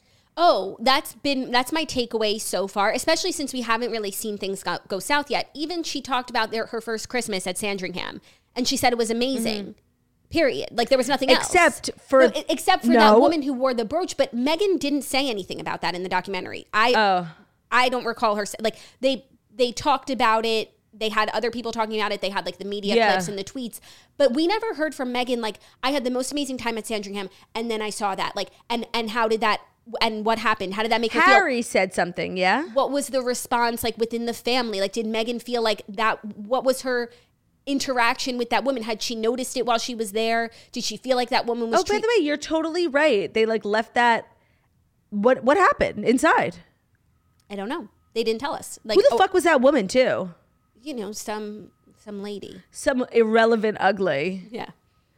E: Oh, that's been that's my takeaway so far, especially since we haven't really seen things go, go south yet. Even she talked about their, her first Christmas at Sandringham, and she said it was amazing. Period. Like, there was nothing else.
D: Except for-
E: No, e- except for
D: No.
E: that woman who wore the brooch. But Meghan didn't say anything about that in the documentary. I
D: Oh.
E: I don't recall her sa- like they they talked about it. They had other people talking about it. They had like the media
D: Yeah.
E: clips and the tweets, but we never heard from Meghan. Like, I had the most amazing time at Sandringham, and then I saw that. Like, and and how did that? And what happened? How did that make her feel?
D: Harry said something, yeah?
E: What was the response like within the family? Like, did Meghan feel like that? What was her interaction with that woman? Had she noticed it while she was there? Did she feel like that woman was?
D: Oh, by the way, you're totally right. They like left that. What what happened inside?
E: I don't know. They didn't tell us. Like,
D: Who the
E: oh,
D: fuck was that woman too?
E: you know, some some lady.
D: Some irrelevant ugly.
E: Yeah.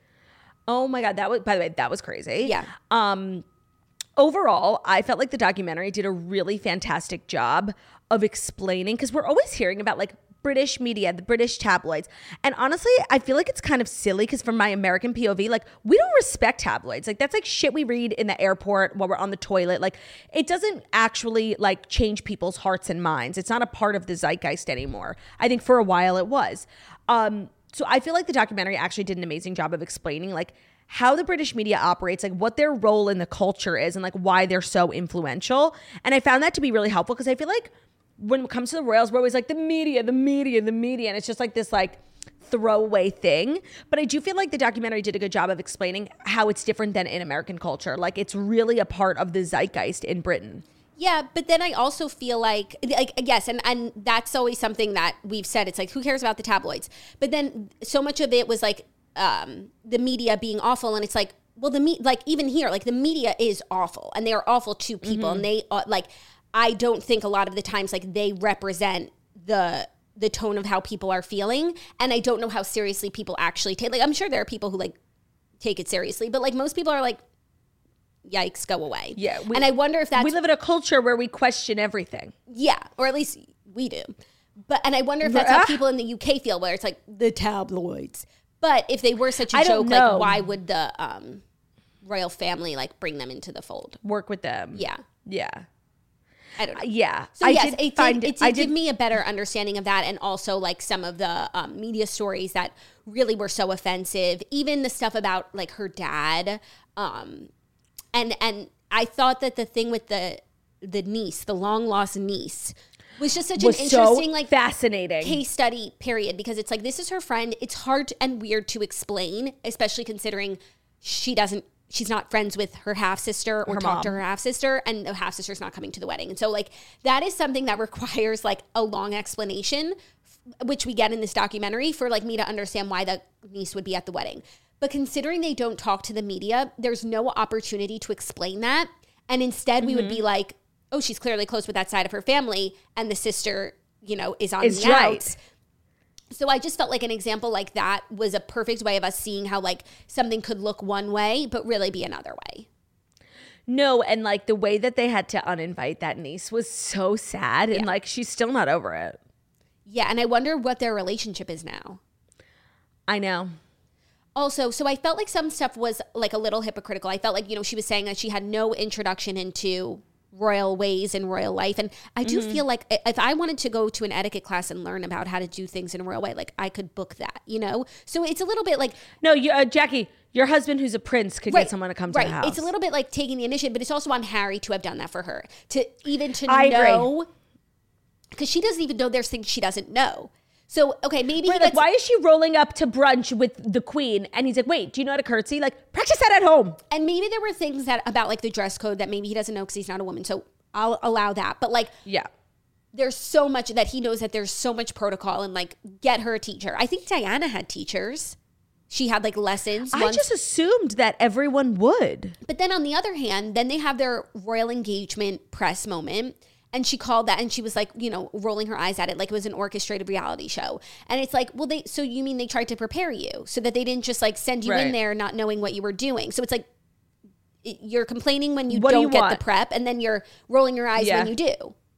D: Oh my God, that was, by the way, that was crazy.
E: Yeah.
D: Um, overall, I felt like the documentary did a really fantastic job of explaining, because we're always hearing about like British media, the British tabloids. And honestly, I feel like it's kind of silly, because from my American P O V, like, we don't respect tabloids. Like, that's like shit we read in the airport while we're on the toilet. Like, it doesn't actually like change people's hearts and minds. It's not a part of the zeitgeist anymore. I think for a while it was. Um, so I feel like the documentary actually did an amazing job of explaining like how the British media operates, like what their role in the culture is and like why they're so influential. And I found that to be really helpful because I feel like when it comes to the royals, we're always like the media, the media, the media. And it's just like this like throwaway thing. But I do feel like the documentary did a good job of explaining how it's different than in American culture. Like it's really a part of the zeitgeist in Britain.
E: Yeah, but then I also feel like, like yes, and, and that's always something that we've said. It's like, who cares about the tabloids? But then so much of it was like um, the media being awful. And it's like, well, the me- like even here, like the media is awful and they are awful to people. Mm-hmm. And they uh, like, I don't think a lot of the times like they represent the the tone of how people are feeling. And I don't know how seriously people actually take, like, I'm sure there are people who like take it seriously, but like most people are like, yikes, go away.
D: Yeah. We,
E: and I wonder if that's...
D: We live in a culture where we question everything.
E: Yeah. Or at least we do. But, and I wonder if that's how people in the U K feel, where it's like the tabloids. But if they were such a
D: I
E: joke,
D: don't know.
E: like why would the um, royal family like bring them into the fold?
D: Work with them.
E: Yeah.
D: Yeah.
E: I don't know.
D: Yeah.
E: So
D: I
E: yes,
D: did
E: it did,
D: find,
E: it did
D: I
E: give
D: did,
E: me a better understanding of that, and also like some of the um, media stories that really were so offensive. Even the stuff about like her dad, um, and and I thought that the thing with the the niece, the long lost niece, was just such
D: was
E: an interesting,
D: so
E: like
D: fascinating
E: case study. Period, because it's like this is her friend. It's hard and weird to explain, especially considering she doesn't. She's not friends with her half sister or
D: her
E: talk
D: mom.
E: to her half sister, and the half sister's not coming to the wedding. And so like that is something that requires like a long explanation, which we get in this documentary, for like me to understand why the niece would be at the wedding. But considering they don't talk to the media, there's no opportunity to explain that. And instead we mm-hmm. would be like, oh, she's clearly close with that side of her family, and the sister, you know, is on
D: is
E: the
D: right.
E: outs. So I just felt like an example like that was a perfect way of us seeing how like something could look one way, but really be another way.
D: No, and like the way that they had to uninvite that niece was so sad, and
E: yeah.
D: like she's still not over it.
E: Yeah, and I wonder what their relationship is now.
D: I know.
E: Also, so I felt like some stuff was like a little hypocritical. I felt like, you know, she was saying that she had no introduction into royal ways and royal life. And I do mm-hmm. feel like if I wanted to go to an etiquette class and learn about how to do things in a royal way, like I could book that, you know? So it's a little bit like...
D: No, you, uh, Jackie, your husband who's a prince could
E: right,
D: get someone to come to
E: right.
D: the house.
E: It's a little bit like taking the initiative, but it's also on Harry to have done that for her. To even to
D: I
E: know...
D: Agree.
E: Because she doesn't even know there's things she doesn't know. So, okay, maybe...
D: Right,
E: he
D: like,
E: gets,
D: why is she rolling up to brunch with the queen? And he's like, wait, do you know how to curtsy? Like, practice that at home.
E: And maybe there were things that about like the dress code that maybe he doesn't know because he's not a woman. So I'll allow that. But like,
D: yeah,
E: there's so much that he knows that there's so much protocol, and like get her a teacher. I think Diana had teachers. She had like lessons.
D: I
E: once.
D: just assumed that everyone would.
E: But then on the other hand, then they have their royal engagement press moment. And she called that, and she was like, you know, rolling her eyes at it like it was an orchestrated reality show. And it's like, well, they, so you mean they tried to prepare you so that they didn't just like send you
D: right.
E: in there not knowing what you were doing. So it's like, you're complaining when you
D: what
E: don't
D: do you
E: get
D: want?
E: the prep, and then you're rolling your eyes
D: yeah.
E: when you do.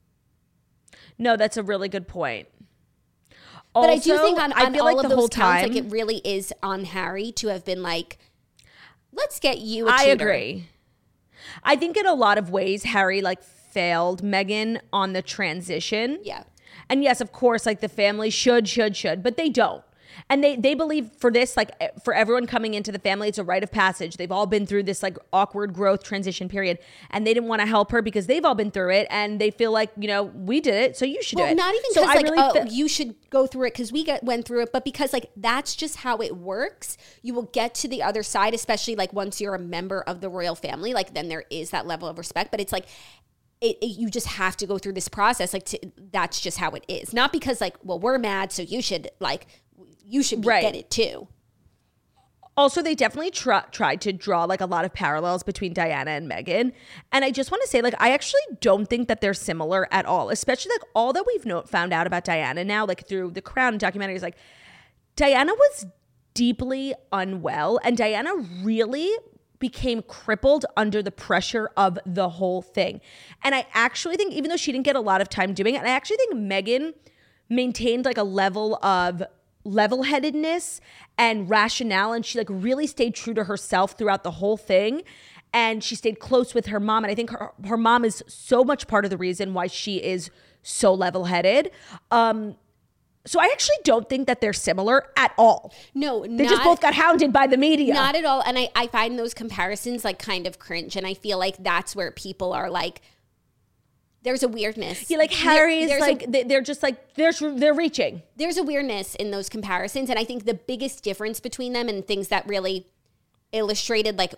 D: No, that's a really good point.
E: But
D: also,
E: I do think on, on
D: I feel
E: all
D: like
E: of
D: the
E: those
D: whole
E: counts,
D: time,
E: like it really is on Harry to have been like, let's get you a tutor.
D: I agree. I think in a lot of ways, Harry like failed Meghan on the transition.
E: Yeah.
D: And yes, of course, like the family should, should, should, but they don't. And they they believe for this, like for everyone coming into the family, it's a rite of passage. They've all been through this like awkward growth transition period, and they didn't want to help her because they've all been through it, and they feel like, you know, we did it, so you should
E: well,
D: do it.
E: Not even
D: so
E: because like,
D: really
E: oh,
D: th-
E: you should go through it because we get, went through it, but because like that's just how it works. You will get to the other side, especially like once you're a member of the royal family, like then there is that level of respect, but it's like, It, it, you just have to go through this process. Like to, that's just how it is. Not because like, well, we're mad, so you should like, you should be,
D: right.
E: get it too.
D: Also, they definitely tr- tried to draw like a lot of parallels between Diana and Meghan. And I just want to say, like, I actually don't think that they're similar at all, especially like all that we've know- found out about Diana now, like through the Crown documentaries. Like Diana was deeply unwell, and Diana really became crippled under the pressure of the whole thing. And I actually think, even though she didn't get a lot of time doing it, I actually think Meghan maintained like a level of level-headedness and rationale, and she like really stayed true to herself throughout the whole thing. And she stayed close with her mom. And I think her, her mom is so much part of the reason why she is so level-headed. Um, So I actually don't think that they're similar at all.
E: No,
D: They
E: not,
D: just both got hounded by the media.
E: Not at all. And I, I find those comparisons like kind of cringe. And I feel like that's where people are like, there's a weirdness.
D: Yeah, like Harry is
E: There- there's
D: like,
E: a,
D: they- they're just like, they're, they're reaching.
E: there's a weirdness in those comparisons. And I think the biggest difference between them and things that really illustrated like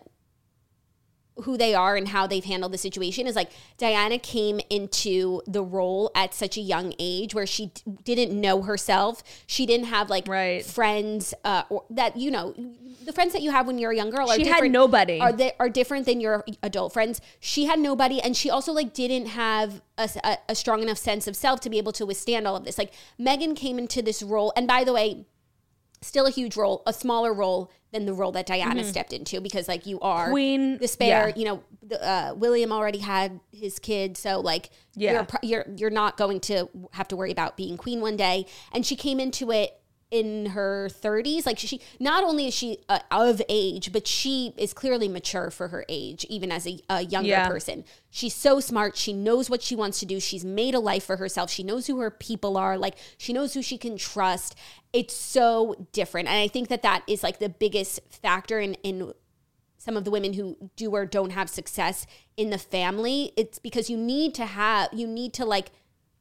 E: who they are and how they've handled the situation is like Diana came into the role at such a young age where she d- didn't know herself. She didn't have like
D: Right.
E: friends uh, or that, you know, the friends that you have when you're a young girl are
D: She had
E: different.
D: nobody.
E: Are they are different than your adult friends. She had nobody. And she also like didn't have a, a, a strong enough sense of self to be able to withstand all of this. Like Meghan came into this role. And by the way, still a huge role, a smaller role than the role that Diana mm-hmm. stepped into because like you are
D: Queen,
E: the spare,
D: yeah.
E: you know, the, uh, William already had his kid. So like
D: Yeah.
E: you're, you're, you're not going to have to worry about being queen one day. And she came into it in her thirties. Like she, not only is she uh, of age, but she is clearly mature for her age, even as a, a younger
D: Yeah.
E: person. She's so smart. She knows what she wants to do. She's made a life for herself. She knows who her people are. Like she knows who she can trust. It's so different. And I think that that is like the biggest factor in, in some of the women who do or don't have success in the family. It's because you need to have, you need to like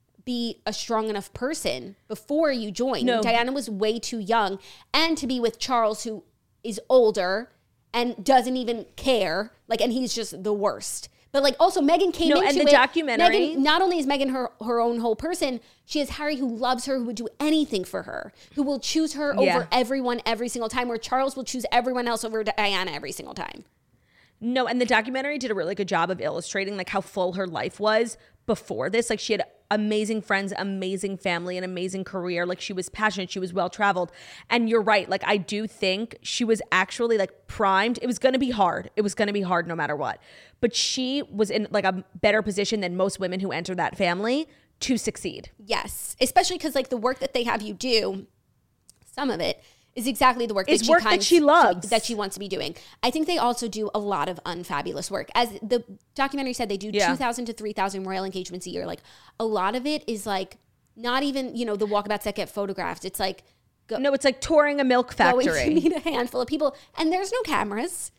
E: be a strong enough person before you join.
D: No.
E: Diana was way too young. And to be with Charles, who is older and doesn't even care. Like, and he's just the worst. But like also Meghan came
D: No,
E: into
D: and the
E: it.
D: documentary-
E: Meghan, not only is Meghan her, her own whole person, she has Harry who loves her, who would do anything for her, who will choose her
D: Yeah.
E: over everyone every single time, where Charles will choose everyone else over Diana every single time.
D: No, and the documentary did a really good job of illustrating like how full her life was before this. Like she had amazing friends, amazing family, an amazing career. Like she was passionate, she was well traveled. And you're right. Like I do think she was actually like primed. It was going to be hard. It was going to be hard no matter what. But she was in like a better position than most women who enter that family to succeed.
E: Yes, especially because like the work that they have you do, some of it is exactly the work
D: It's
E: that she
D: work that
E: kinds-
D: she loves.
E: that she wants to be doing. I think they also do a lot of unfabulous work. As the documentary said, they do
D: Yeah.
E: two thousand to three thousand royal engagements a year. Like a lot of it is like not even, you know, the walkabouts that get photographed. It's like go,
D: No, it's like touring a milk
E: going to
D: factory.
E: meet a handful of people, and there's no cameras.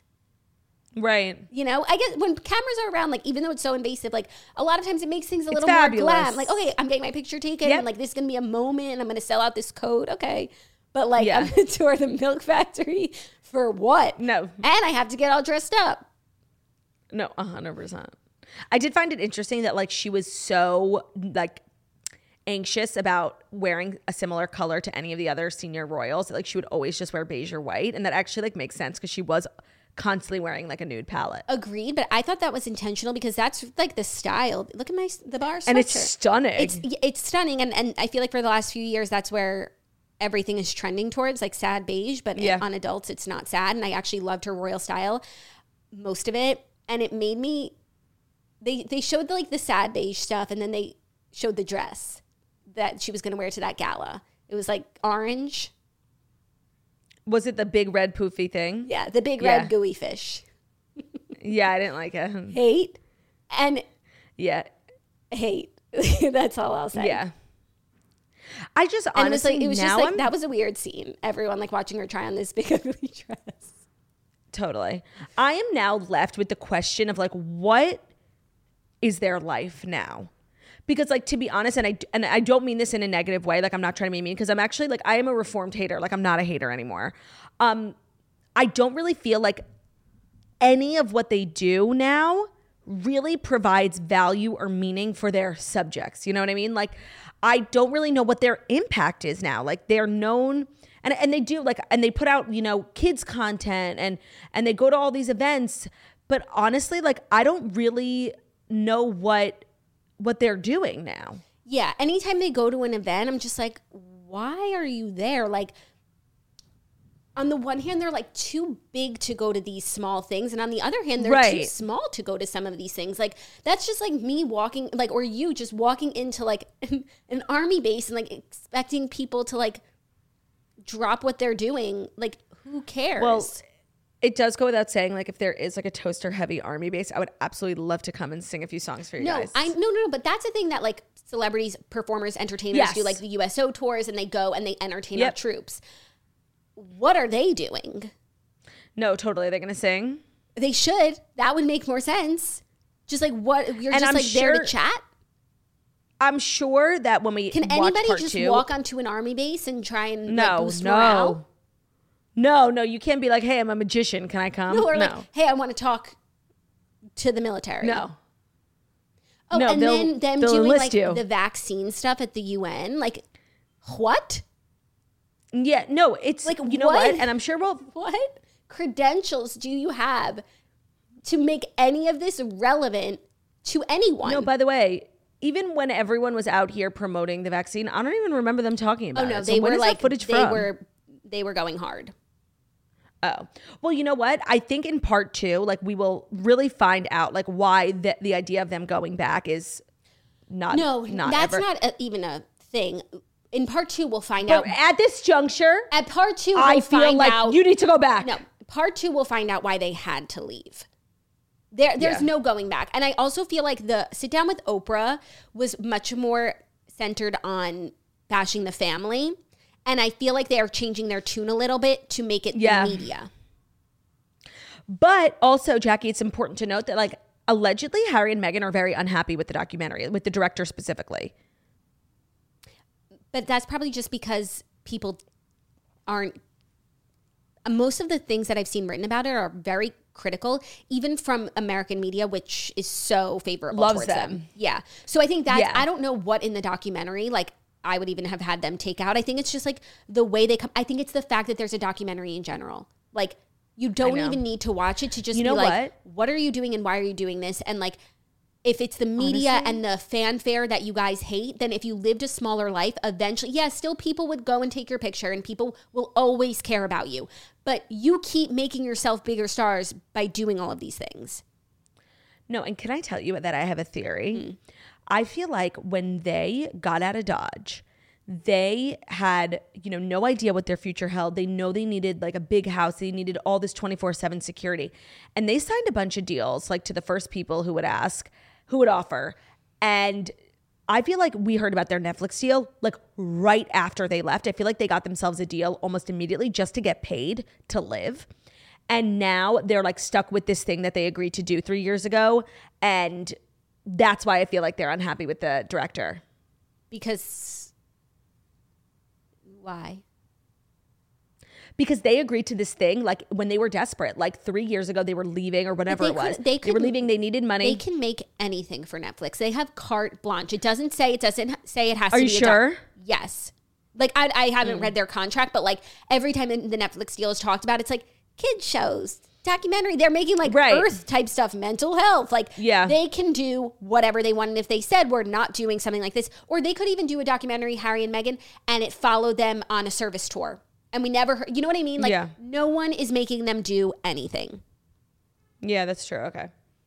D: Right.
E: You know, I guess when cameras are around, like even though it's so invasive, like a lot of times it makes things a little
D: fabulous.
E: more glam. Like, okay, I'm getting my picture taken,
D: Yep.
E: and like this is gonna be a moment, and I'm gonna sell out this code. Okay, but like
D: Yeah.
E: I'm gonna tour the milk factory for what?
D: No.
E: and I have to get all dressed up.
D: No, a hundred percent. I did find it interesting that like she was so like anxious about wearing a similar color to any of the other senior royals. Like she would always just wear beige or white, and that actually like makes sense because she was constantly wearing like a nude palette.
E: Agreed, but I thought that was intentional because that's like the style. Look at my the bar sweatshirt.
D: And it's stunning.
E: It's it's stunning, and and I feel like for the last few years that's where everything is trending towards, like sad beige, but
D: Yeah.
E: on adults it's not sad. And I actually loved her royal style, most of it, and it made me. They they showed like the sad beige stuff, and then they showed the dress that she was going to wear to that gala. It was like orange.
D: Was it the big red poofy thing?
E: Yeah, the big
D: Yeah.
E: red gooey fish.
D: Yeah, I didn't like it.
E: Hate and
D: Yeah.
E: hate. That's all I'll say.
D: Yeah. I just
E: And it was
D: honestly
E: like it was
D: now
E: just like
D: I'm
E: that was a weird scene. Everyone like watching her try on this big ugly dress.
D: totally. I am now left with the question of like, what is their life now? Because like, to be honest, and I, and I don't mean this in a negative way. Like I'm not trying to be mean because I'm actually like, I am a reformed hater. Like I'm not a hater anymore. Um, I don't really feel like any of what they do now really provides value or meaning for their subjects. You know what I mean? Like I don't really know what their impact is now. Like they're known and, and they do like, and they put out, you know, kids content and, and they go to all these events, but honestly, like I don't really know what, what they're doing now.
E: Yeah. Anytime they go to an event, I'm just like, why are you there? Like, on the one hand, they're like too big to go to these small things. And on the other hand, they're too
D: Right.
E: small to go to some of these things. Like, that's just like me walking, like, or you just walking into like an army base and like expecting people to like drop what they're doing. Like, who cares?
D: Well, it does go without saying, like if there is like a toaster heavy army base, I would absolutely love to come and sing a few songs for you
E: no,
D: guys.
E: I no, no, no. But that's the thing that like celebrities, performers, entertainers
D: Yes.
E: do like the U S O tours and they go and they entertain
D: Yep.
E: our troops. What are they doing?
D: No, totally. They're going to sing.
E: They should. That would make more sense. Just like what you're
D: And
E: just
D: I'm
E: like there to
D: sure-
E: chat.
D: I'm sure that when we
E: Can
D: watch
E: anybody
D: part
E: just
D: two,
E: walk onto an army base and try and like,
D: no,
E: boost
D: no,
E: morale?
D: no, no. You can't be like, hey, I'm a magician. Can I come?
E: No, or
D: no.
E: like, hey, I want to talk to the military.
D: no.
E: Oh,
D: No,
E: and
D: they'll-
E: then them
D: they'll
E: doing
D: enlist
E: like
D: you.
E: the vaccine stuff at the U N. Like, what?
D: Yeah, no. It's
E: Like,
D: like you know what?
E: what?
D: And I'm sure we'll.
E: What credentials do you have to make any of this relevant to anyone?
D: No, by the way, even when everyone was out here promoting the vaccine, I don't even remember them talking about
E: oh no,
D: it. So
E: they
D: when
E: were
D: is that
E: like
D: footage
E: they
D: from?
E: were they were going hard.
D: Oh, well, you know what? I think in part two, like we will really find out like why the, the idea of them going back is not.
E: No,
D: not
E: that's
D: ever.
E: not a, even a thing. In part two, we'll find
D: But
E: out.
D: at this juncture,
E: At part two, we'll
D: I feel
E: find
D: like
E: out.
D: you need to go back.
E: No, part two, we'll find out why they had to leave. There, there's
D: Yeah.
E: no going back. And I also feel like the sit down with Oprah was much more centered on bashing the family. And I feel like they are changing their tune a little bit to make it
D: Yeah.
E: the media.
D: But also, Jackie, it's important to note that like allegedly Harry and Meghan are very unhappy with the documentary, with the director specifically.
E: But that's probably just because people aren't. Most of the things that I've seen written about it are very critical, even from American media, which is so favorable
D: Loves
E: towards
D: them.
E: them. Yeah. So I think that
D: Yeah.
E: I don't know what in the documentary, like I would even have had them take out. I think it's just like the way they come. I think it's the fact that there's a documentary in general. Like you don't
D: know.
E: even need to watch it to just
D: You
E: be
D: know
E: like, what are you doing and why are you doing this? And like, if it's the media
D: Honestly?
E: and the fanfare that you guys hate, then if you lived a smaller life, eventually, yeah, still people would go and take your picture and people will always care about you. But you keep making yourself bigger stars by doing all of these things.
D: No, and can I tell you that I have a theory?
E: Mm.
D: I feel like when they got out of Dodge, they had, you know, no idea what their future held. They know they needed like a big house. They needed all this twenty-four seven security. And they signed a bunch of deals like to the first people who would ask, who would offer. And I feel like we heard about their Netflix deal like right after they left. I feel like they got themselves a deal almost immediately just to get paid to live. And now they're like stuck with this thing that they agreed to do three years ago. And that's why I feel like they're unhappy with the director.
E: Because why?
D: Because they agreed to this thing like when they were desperate, like three years ago they were leaving or whatever
E: they
D: it was.
E: could- they
D: They, were
E: could-
D: leaving. They needed money.
E: They can make anything for Netflix. They have carte blanche. It doesn't say, it doesn't say it has
D: Are
E: to
D: you
E: be a doc-
D: sure?
E: Yes. Like I, I haven't
D: Mm.
E: read their contract, but like every time the Netflix deal is talked about, it's like kids shows, documentary. They're making like
D: Right.
E: Earth type stuff, mental health. Like
D: Yeah.
E: they can do whatever they want. And if they said we're not doing something like this, or they could even do a documentary, Harry and Meghan, and it followed them on a service tour. And we never heard, you know what I mean? Like
D: Yeah.
E: no one is making them do anything.
D: Yeah, that's true. Okay.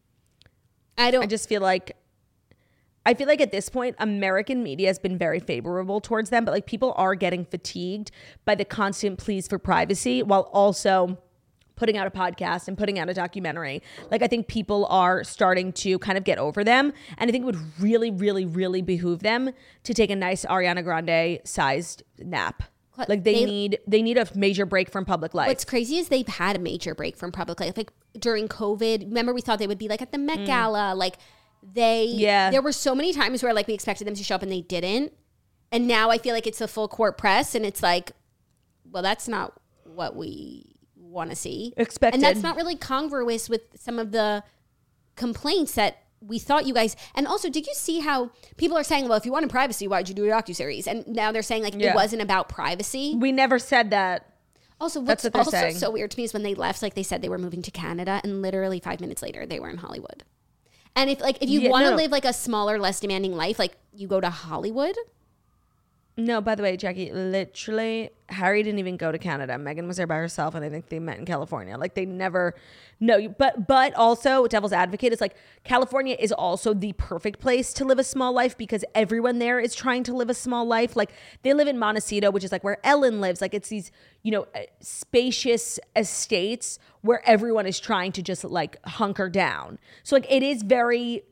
E: I don't
D: I just feel like I feel like at this point, American media has been very favorable towards them, but like people are getting fatigued by the constant pleas for privacy while also putting out a podcast and putting out a documentary. Like I think people are starting to kind of get over them. And I think it would really, really, really behoove them to take a nice Ariana Grande sized nap. Like they,
E: They-
D: need they need a major break from public life.
E: What's crazy is they've had a major break from public life. Like during COVID, remember we thought they would be like at the Met Gala. Like they,
D: Mm. Yeah.
E: there were so many times where like we expected them to show up and they didn't. And now I feel like it's a full court press and it's like, well, that's not what we want to see.
D: Expected.
E: And that's not really congruous with some of the complaints that we thought you guys, and also, did you see how people are saying, well, if you wanted privacy, why'd you do a docuseries? And now they're saying like
D: Yeah.
E: it wasn't about privacy.
D: We never said that.
E: Also,
D: That's
E: what's
D: what they're
E: also
D: saying.
E: so weird to me is when they left, like they said they were moving to Canada, and literally five minutes later they were in Hollywood. And if like if you
D: Yeah,
E: want to
D: no, no.
E: live like a smaller, less demanding life, like you go to Hollywood.
D: No, by the way, Jackie, literally, Harry didn't even go to Canada. Meghan was there by herself, and I think they met in California. Like they never, no, but but also, devil's advocate is like California is also the perfect place to live a small life because everyone there is trying to live a small life. Like they live in Montecito, which is like where Ellen lives. Like it's these, you know, uh, spacious estates where everyone is trying to just like hunker down. So like it is very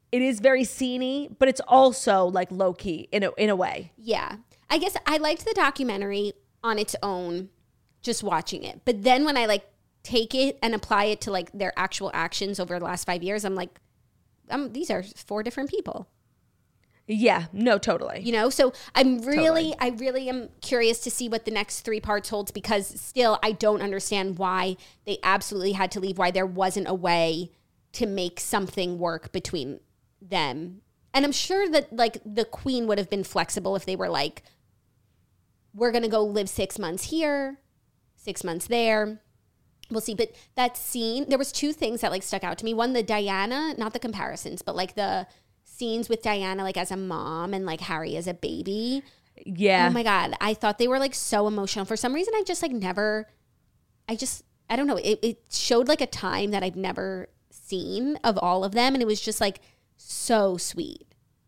D: it is very sceney, but it's also like low key in a, in a way.
E: Yeah. I guess I liked the documentary on its own, just watching it. But then when I like take it and apply it to like their actual actions over the last five years, I'm like, um, these are four different people.
D: Yeah, no, totally.
E: You know, so I'm really,
D: Totally.
E: I really am curious to see what the next three parts holds, because still I don't understand why they absolutely had to leave, why there wasn't a way to make something work between them. And I'm sure that like the queen would have been flexible if they were like, we're going to go live six months here, six months there. We'll see. But that scene, there was two things that like stuck out to me. One, the Diana, not the comparisons, but like the scenes with Diana like as a mom and like Harry as a baby.
D: Yeah.
E: Oh my God. I thought they were like so emotional. For some reason, I just like never, I just, I don't know. It, it showed like a time that I've never seen of all of them. And it was just like so sweet.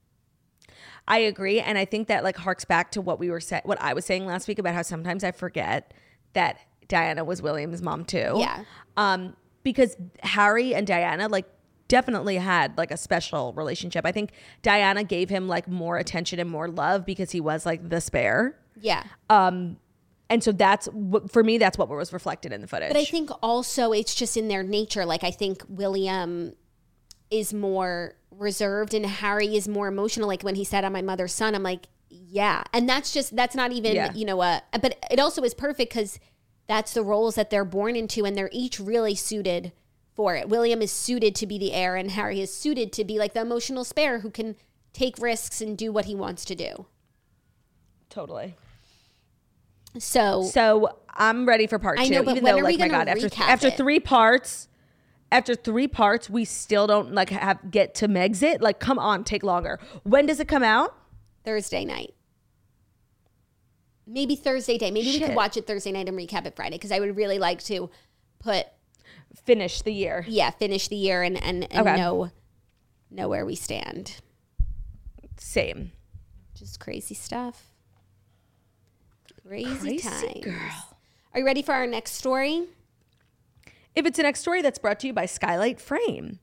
D: I agree. And I think that like harks back to what we were saying, what I was saying last week about how sometimes I forget that Diana was William's mom too.
E: Yeah.
D: Um, because Harry and Diana like definitely had like a special relationship. I think Diana gave him like more attention and more love because he was like the spare.
E: Yeah.
D: Um, and so that's what, for me, that's what was reflected in the footage.
E: But I think also it's just in their nature. Like I think William is more reserved and Harry is more emotional. Like when he said, "I'm my mother's son," I'm like, yeah. And that's just, that's not even,
D: Yeah.
E: you know, uh, but it also is perfect because that's the roles that they're born into and they're each really suited for it. William is suited to be the heir and Harry is suited to be like the emotional spare who can take risks and do what he wants to do.
D: Totally.
E: So,
D: So I'm ready for part two.
E: I know, but
D: even
E: when
D: though,
E: are we
D: like, my
E: gonna
D: God, after
E: recap
D: after
E: it?
D: three parts, after three parts, we still don't like have get to Megxit. Like, come on, take longer. When does it come out?
E: Thursday night. Maybe Thursday day. Maybe we
D: Shit.
E: could watch it Thursday night and recap it Friday because I would really like to put,
D: Finish the year.
E: yeah, finish the year and, and, and
D: Okay.
E: know, know where we stand.
D: Same.
E: Just crazy stuff. Crazy,
D: Crazy
E: times.
D: girl.
E: Are you ready for our next story?
D: If it's a next story, that's brought to you by Skylight Frame.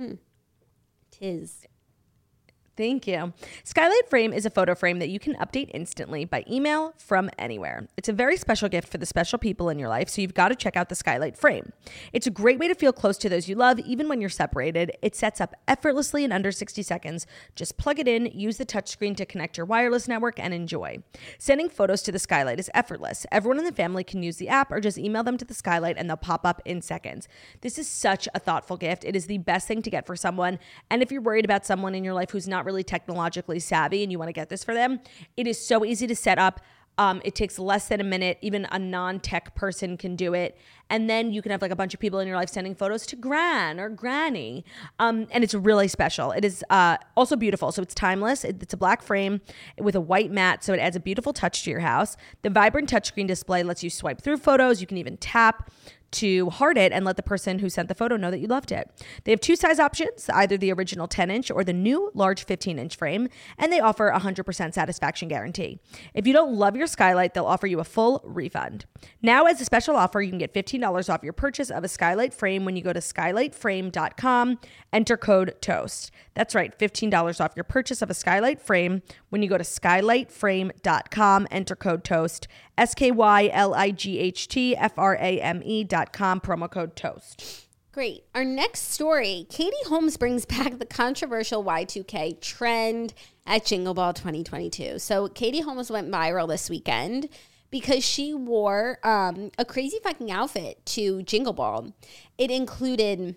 E: Tis.
D: Thank you. Skylight Frame is a photo frame that you can update instantly by email from anywhere. It's a very special gift for the special people in your life, so you've got to check out the Skylight Frame. It's a great way to feel close to those you love, even when you're separated. It sets up effortlessly in under sixty seconds. Just plug it in, use the touchscreen to connect your wireless network, and enjoy. Sending photos to the Skylight is effortless. Everyone in the family can use the app or just email them to the Skylight and they'll pop up in seconds. This is such a thoughtful gift. It is the best thing to get for someone. And if you're worried about someone in your life who's not really technologically savvy and you want to get this for them, it is so easy to set up. Um, it takes less than a minute. Even a non-tech person can do it. And then you can have like a bunch of people in your life sending photos to Gran or Granny. Um, and it's really special. It is uh, also beautiful. So it's timeless. It, it's a black frame with a white mat. So it adds a beautiful touch to your house. The vibrant touchscreen display lets you swipe through photos. You can even tap to heart it and let the person who sent the photo know that you loved it. They have two size options, either the original ten inch or the new large fifteen inch frame, and they offer a one hundred percent satisfaction guarantee. If you don't love your Skylight, they'll offer you a full refund. Now, as a special offer, you can get fifteen dollars off your purchase of a Skylight frame when you go to skylight frame dot com, enter code TOAST. That's right, fifteen dollars off your purchase of a Skylight frame when you go to skylight frame dot com, enter code TOAST, S K Y L I G H T F R A M E dot com, promo code TOAST.
E: Great. Our next story, Katie Holmes brings back the controversial Y two K trend at Jingle Ball twenty twenty-two. So Katie Holmes went viral this weekend because she wore um, a crazy fucking outfit to Jingle Ball. It included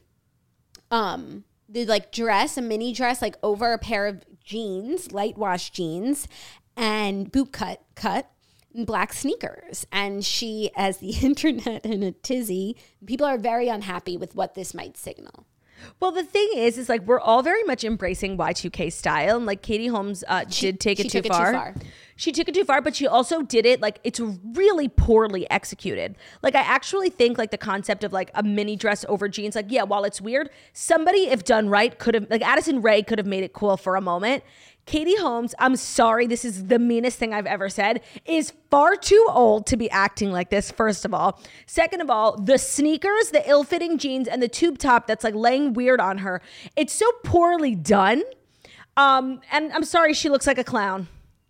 E: um, the like dress, a mini dress, like over a pair of jeans, light wash jeans, and boot cut cut. Black sneakers. And she, as the internet in a tizzy, people are very unhappy with what this might signal.
D: Well, the thing is, is like we're all very much embracing Y two K style, and like Katie Holmes uh,
E: She-
D: did take
E: she
D: it too
E: took it too
D: far.
E: far.
D: She took it too far, but she also did it like it's really poorly executed. Like I actually think like the concept of like a mini dress over jeans, like yeah, while it's weird, somebody if done right could have like Addison Rae could have made it cool for a moment. Katie Holmes, I'm sorry, this is the meanest thing I've ever said, is far too old to be acting like this, first of all. Second of all, the sneakers, the ill-fitting jeans, and the tube top that's like laying weird on her, it's so poorly done. Um, and I'm sorry, she looks like a clown.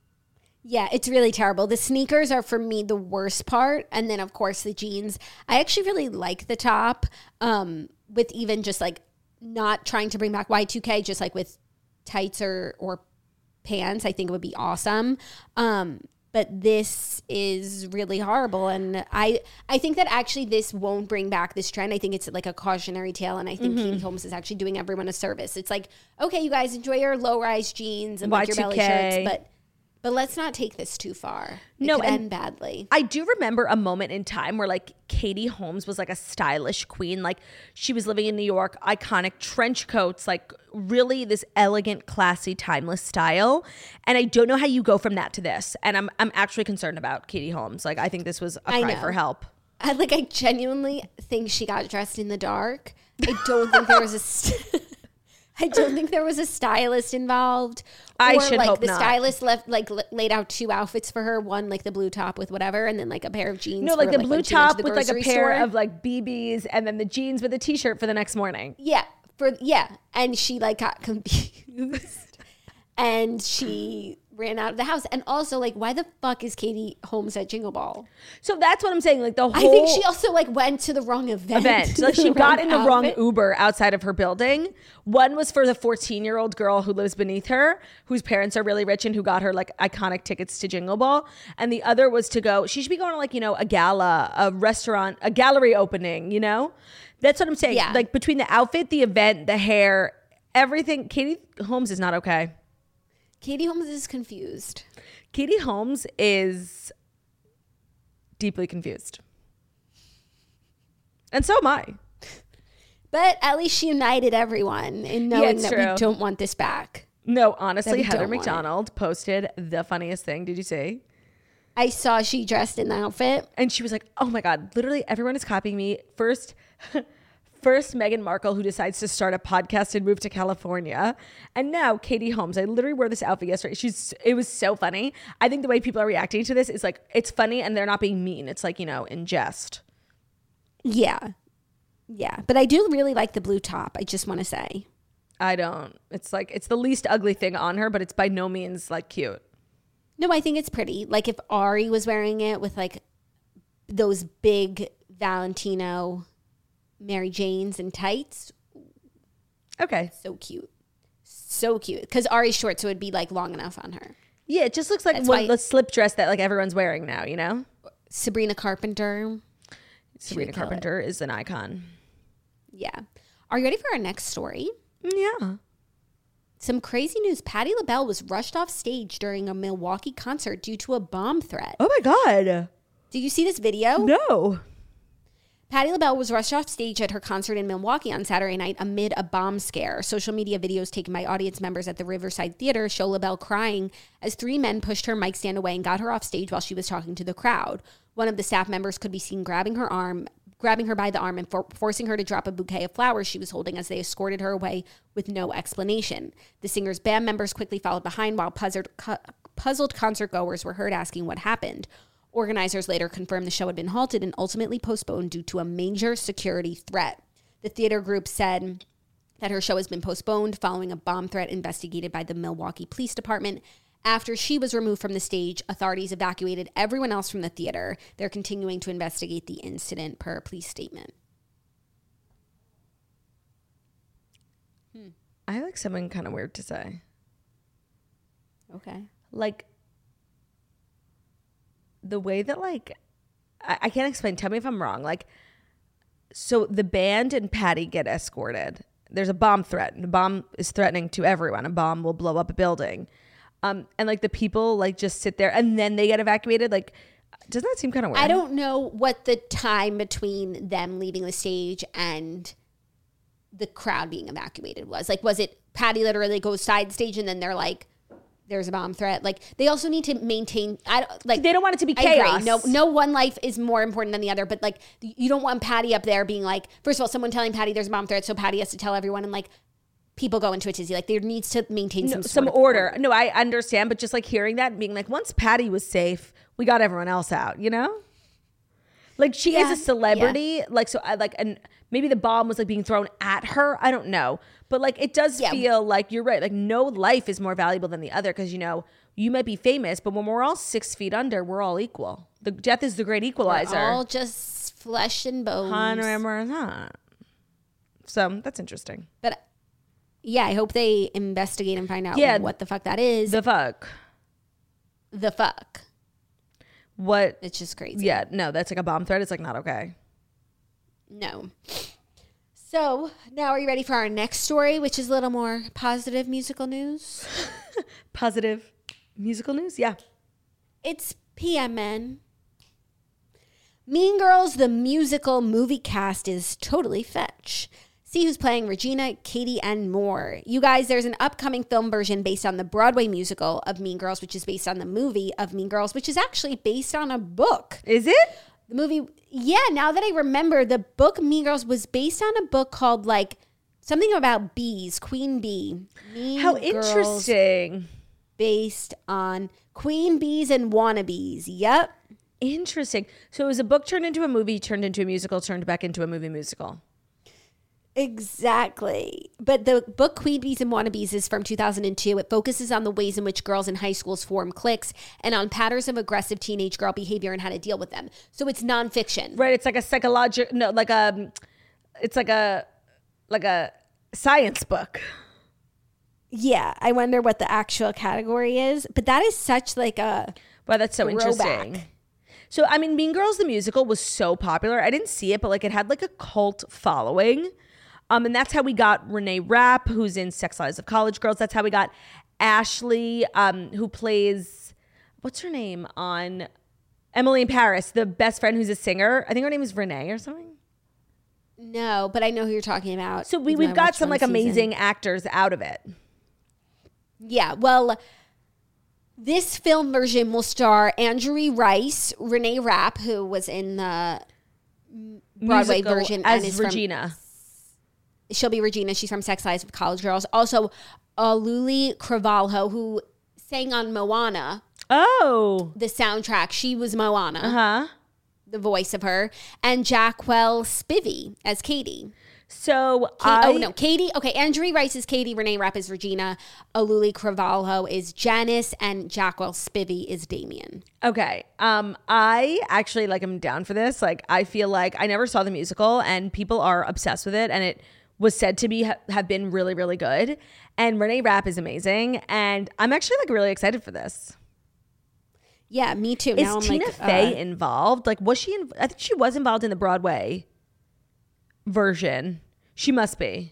E: Yeah, it's really terrible. The sneakers are, for me, the worst part. And then, of course, the jeans. I actually really like the top um, with even just like not trying to bring back Y two K, just like with tights or, or pants. I think it would be awesome. Um, but this is really horrible. And I I think that actually this won't bring back this trend. I think it's like a cautionary tale. And I think mm-hmm. Katie Holmes is actually doing everyone a service. It's like, okay, you guys enjoy your low-rise jeans and like your belly shirts, but... But let's not take this too far. It no, could end badly.
D: I do remember a moment in time where like Katie Holmes was like a stylish queen. Like she was living in New York, iconic trench coats, like really this elegant, classy, timeless style. And I don't know how you go from that to this. And I'm I'm actually concerned about Katie Holmes. Like I think this was a cry for help.
E: I like I genuinely think she got dressed in the dark. I don't think there was a st- I don't think there was a stylist involved.
D: I
E: or,
D: should
E: like,
D: hope
E: the
D: not.
E: stylist left like l- laid out two outfits for her. One like the blue top with whatever, and then like a pair of jeans.
D: No,
E: for,
D: like the
E: like,
D: blue
E: when she went
D: top
E: to the
D: with like a
E: grocery
D: pair
E: store.
D: of like B Bs, and then the jeans with a t-shirt for the next morning.
E: Yeah, for yeah, and she like got confused, and she ran out of the house. And also, like, why the fuck is Katie Holmes at Jingle Ball?
D: So that's what I'm saying. Like the whole
E: I think she also like went to the wrong event.
D: event. Like she got in the
E: outfit.
D: wrong Uber outside of her building. One was for the fourteen year old girl who lives beneath her, whose parents are really rich and who got her like iconic tickets to Jingle Ball. And the other was to go, she should be going to like, you know, a gala, a restaurant, a gallery opening, you know? That's what I'm saying.
E: Yeah.
D: Like between the outfit, the event, the hair, everything, Katie Holmes is not okay.
E: Katie Holmes is confused.
D: Katie Holmes is deeply confused. And so am I.
E: But at least she united everyone in knowing
D: Yeah,
E: that
D: true.
E: we don't want this back.
D: No, honestly,
E: we
D: Heather
E: don't want
D: McDonald posted the funniest thing. Did you see?
E: I saw she dressed in the outfit.
D: And she was like, oh my God, literally everyone is copying me. First, first Meghan Markle, who decides to start a podcast and move to California. And now Katie Holmes. I literally wore this outfit yesterday. She's, it was so funny. I think the way people are reacting to this is like, it's funny and they're not being mean. It's like, you know, in jest.
E: Yeah. Yeah. But I do really like the blue top. I just want to say.
D: I don't. It's like, it's the least ugly thing on her, but it's by no means like cute.
E: No, I think it's pretty. Like if Ari was wearing it with like those big Valentino Mary Janes and tights.
D: Okay.
E: So cute. So cute. Because Ari's short, so it'd be like long enough on her.
D: Yeah, it just looks like one, the slip dress that like everyone's wearing now, you know?
E: Sabrina Carpenter.
D: Sabrina Carpenter is an icon.
E: Yeah. Are you ready for our next story?
D: Yeah.
E: Some crazy news. Patti LaBelle was rushed off stage during a Milwaukee concert due to a bomb threat.
D: Oh my God.
E: Did you see this video?
D: No.
E: Patti LaBelle was rushed off stage at her concert in Milwaukee on Saturday night amid a bomb scare. Social media videos taken by audience members at the Riverside Theater show LaBelle crying as three men pushed her mic stand away and got her off stage while she was talking to the crowd. One of the staff members could be seen grabbing her arm, grabbing her by the arm and for- forcing her to drop a bouquet of flowers she was holding as they escorted her away with no explanation. The singer's band members quickly followed behind while puzzled, cu- puzzled concert goers were heard asking what happened. Organizers later confirmed the show had been halted and ultimately postponed due to a major security threat. The theater group said that her show has been postponed following a bomb threat investigated by the Milwaukee Police Department. After she was removed from the stage, authorities evacuated everyone else from the theater. They're continuing to investigate the incident per a police statement.
D: Hmm. I have like something kind of weird to say.
E: Okay.
D: Like, the way that like I, I can't explain, tell me if I'm wrong, like, so the band and Patti get escorted, there's a bomb threat, the bomb is threatening to everyone, a bomb will blow up a building, um and like the people like just sit there and then they get evacuated. Like, doesn't that seem kind of weird?
E: I don't know what the time between them leaving the stage and the crowd being evacuated was. Like, was it Patti literally goes side stage and then they're like, there's a bomb threat? Like, they also need to maintain, I like,
D: they don't want it to be
E: I
D: chaos.
E: agree. No, no one life is more important than the other, but like, you don't want Patti up there being like, first of all, someone telling Patti there's a bomb threat, so Patti has to tell everyone, and like, people go into a tizzy. Like there needs to maintain some
D: No,
E: sort
D: some
E: of
D: order. No, I understand, but just like hearing that and being like, once Patty was safe, we got everyone else out, you know? Like she
E: Yeah,
D: is a celebrity. Like, so I like, and maybe the bomb was like being thrown at her. I don't know. But like, it does
E: Yeah.
D: feel like you're right. Like no life is more valuable than the other. Cause you know, you might be famous, but when we're all six feet under, we're all equal. The death is the great equalizer.
E: We're all just flesh and bones.
D: one hundred percent. So that's interesting.
E: But yeah, I hope they investigate and find out
D: Yeah.
E: what the fuck that is.
D: The fuck.
E: The fuck.
D: What?
E: It's just crazy.
D: Yeah, no, that's like a bomb threat. It's like not okay.
E: No. So now are you ready for our next story, which is a little more positive musical news?
D: Positive musical news? Yeah.
E: It's P M N. Mean Girls, the musical movie cast is totally fetch. See who's playing Regina, Katie, and more. You guys, there's an upcoming film version based on the Broadway musical of Mean Girls, which is based on the movie of Mean Girls, which is actually based on a book.
D: Is it?
E: The movie, yeah, now that I remember, the book Mean Girls was based on a book called like something about bees, Queen Bee. Mean
D: How
E: Girls
D: interesting.
E: based on Queen Bees and Wannabes. Yep.
D: Interesting. So it was a book turned into a movie, turned into a musical, turned back into a movie musical.
E: Exactly. But the book Queen Bees and Wannabes is from two thousand two. It focuses on the ways in which girls in high schools form cliques and on patterns of aggressive teenage girl behavior and how to deal with them. So it's nonfiction.
D: Right. It's like a psychological, no, like a, it's like a, like a science book.
E: Yeah. I wonder what the actual category is. But that is such like a
D: Wow, that's so
E: throwback.
D: interesting. So, I mean, Mean Girls, the musical was so popular. I didn't see it, but like it had like a cult following. Um, and that's how we got Renee Rapp, who's in Sex Lives of College Girls. That's how we got Ashley, um, who plays, what's her name on Emily in Paris, the best friend who's a singer. I think her name is Renee or something.
E: No, but I know who you're talking about.
D: So we,
E: even though I
D: we've got
E: watched
D: some
E: one
D: like
E: season.
D: amazing actors out of it.
E: Yeah, well, this film version will star Andrew Rice, Renee Rapp, who was in the Broadway
D: Musical
E: version
D: as
E: and is
D: Regina.
E: From, she'll be Regina. She's from Sex Lives with College Girls. Also, Aluli Cravalho, who sang on Moana,
D: Oh.
E: the soundtrack. She was Moana,
D: Uh-huh.
E: the voice of her, and Jacquel Spivey as Katie.
D: So
E: Ka-
D: I,
E: oh no, Katie. Okay, Andrew Rice is Katie. Renee Rapp is Regina. Aluli Cravalho is Janice, and Jacquel Spivey is Damien.
D: Okay. Um, I actually like am down for this. Like, I feel like I never saw the musical, and people are obsessed with it, and it was said to be ha- have been really, really good. And Renee Rapp is amazing, and I'm actually like really excited for this.
E: Yeah, me too.
D: Is
E: Now I'm
D: Tina
E: like,
D: Fey
E: uh,
D: involved? Like, was she? In- I think she was involved in the Broadway version. She must be.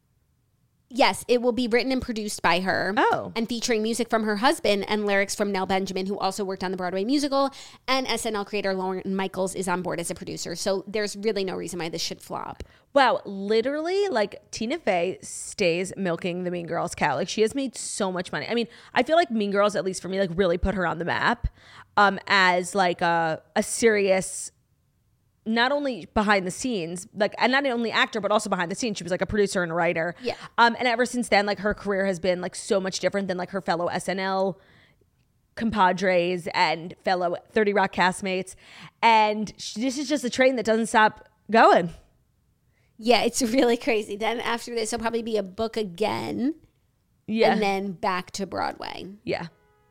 E: Yes, it will be written and produced by her.
D: Oh.
E: And featuring music from her husband and lyrics from Nell Benjamin, who also worked on the Broadway musical. And S N L creator Lauren Michaels is on board as a producer. So there's really no reason why this should flop.
D: Wow, literally, like Tina Fey stays milking the Mean Girls cow. Like she has made so much money. I mean, I feel like Mean Girls, at least for me, like really put her on the map um, as like a a serious, not only behind the scenes, like and not only actor, but also behind the scenes. She was like a producer and a writer.
E: Yeah.
D: Um, and ever since then, like her career has been like so much different than like her fellow S N L compadres and fellow thirty Rock castmates. And she, this is just a train that doesn't stop going.
E: Yeah, it's really crazy. Then after this, it'll probably be a book again.
D: Yeah.
E: And then back to Broadway.
D: Yeah.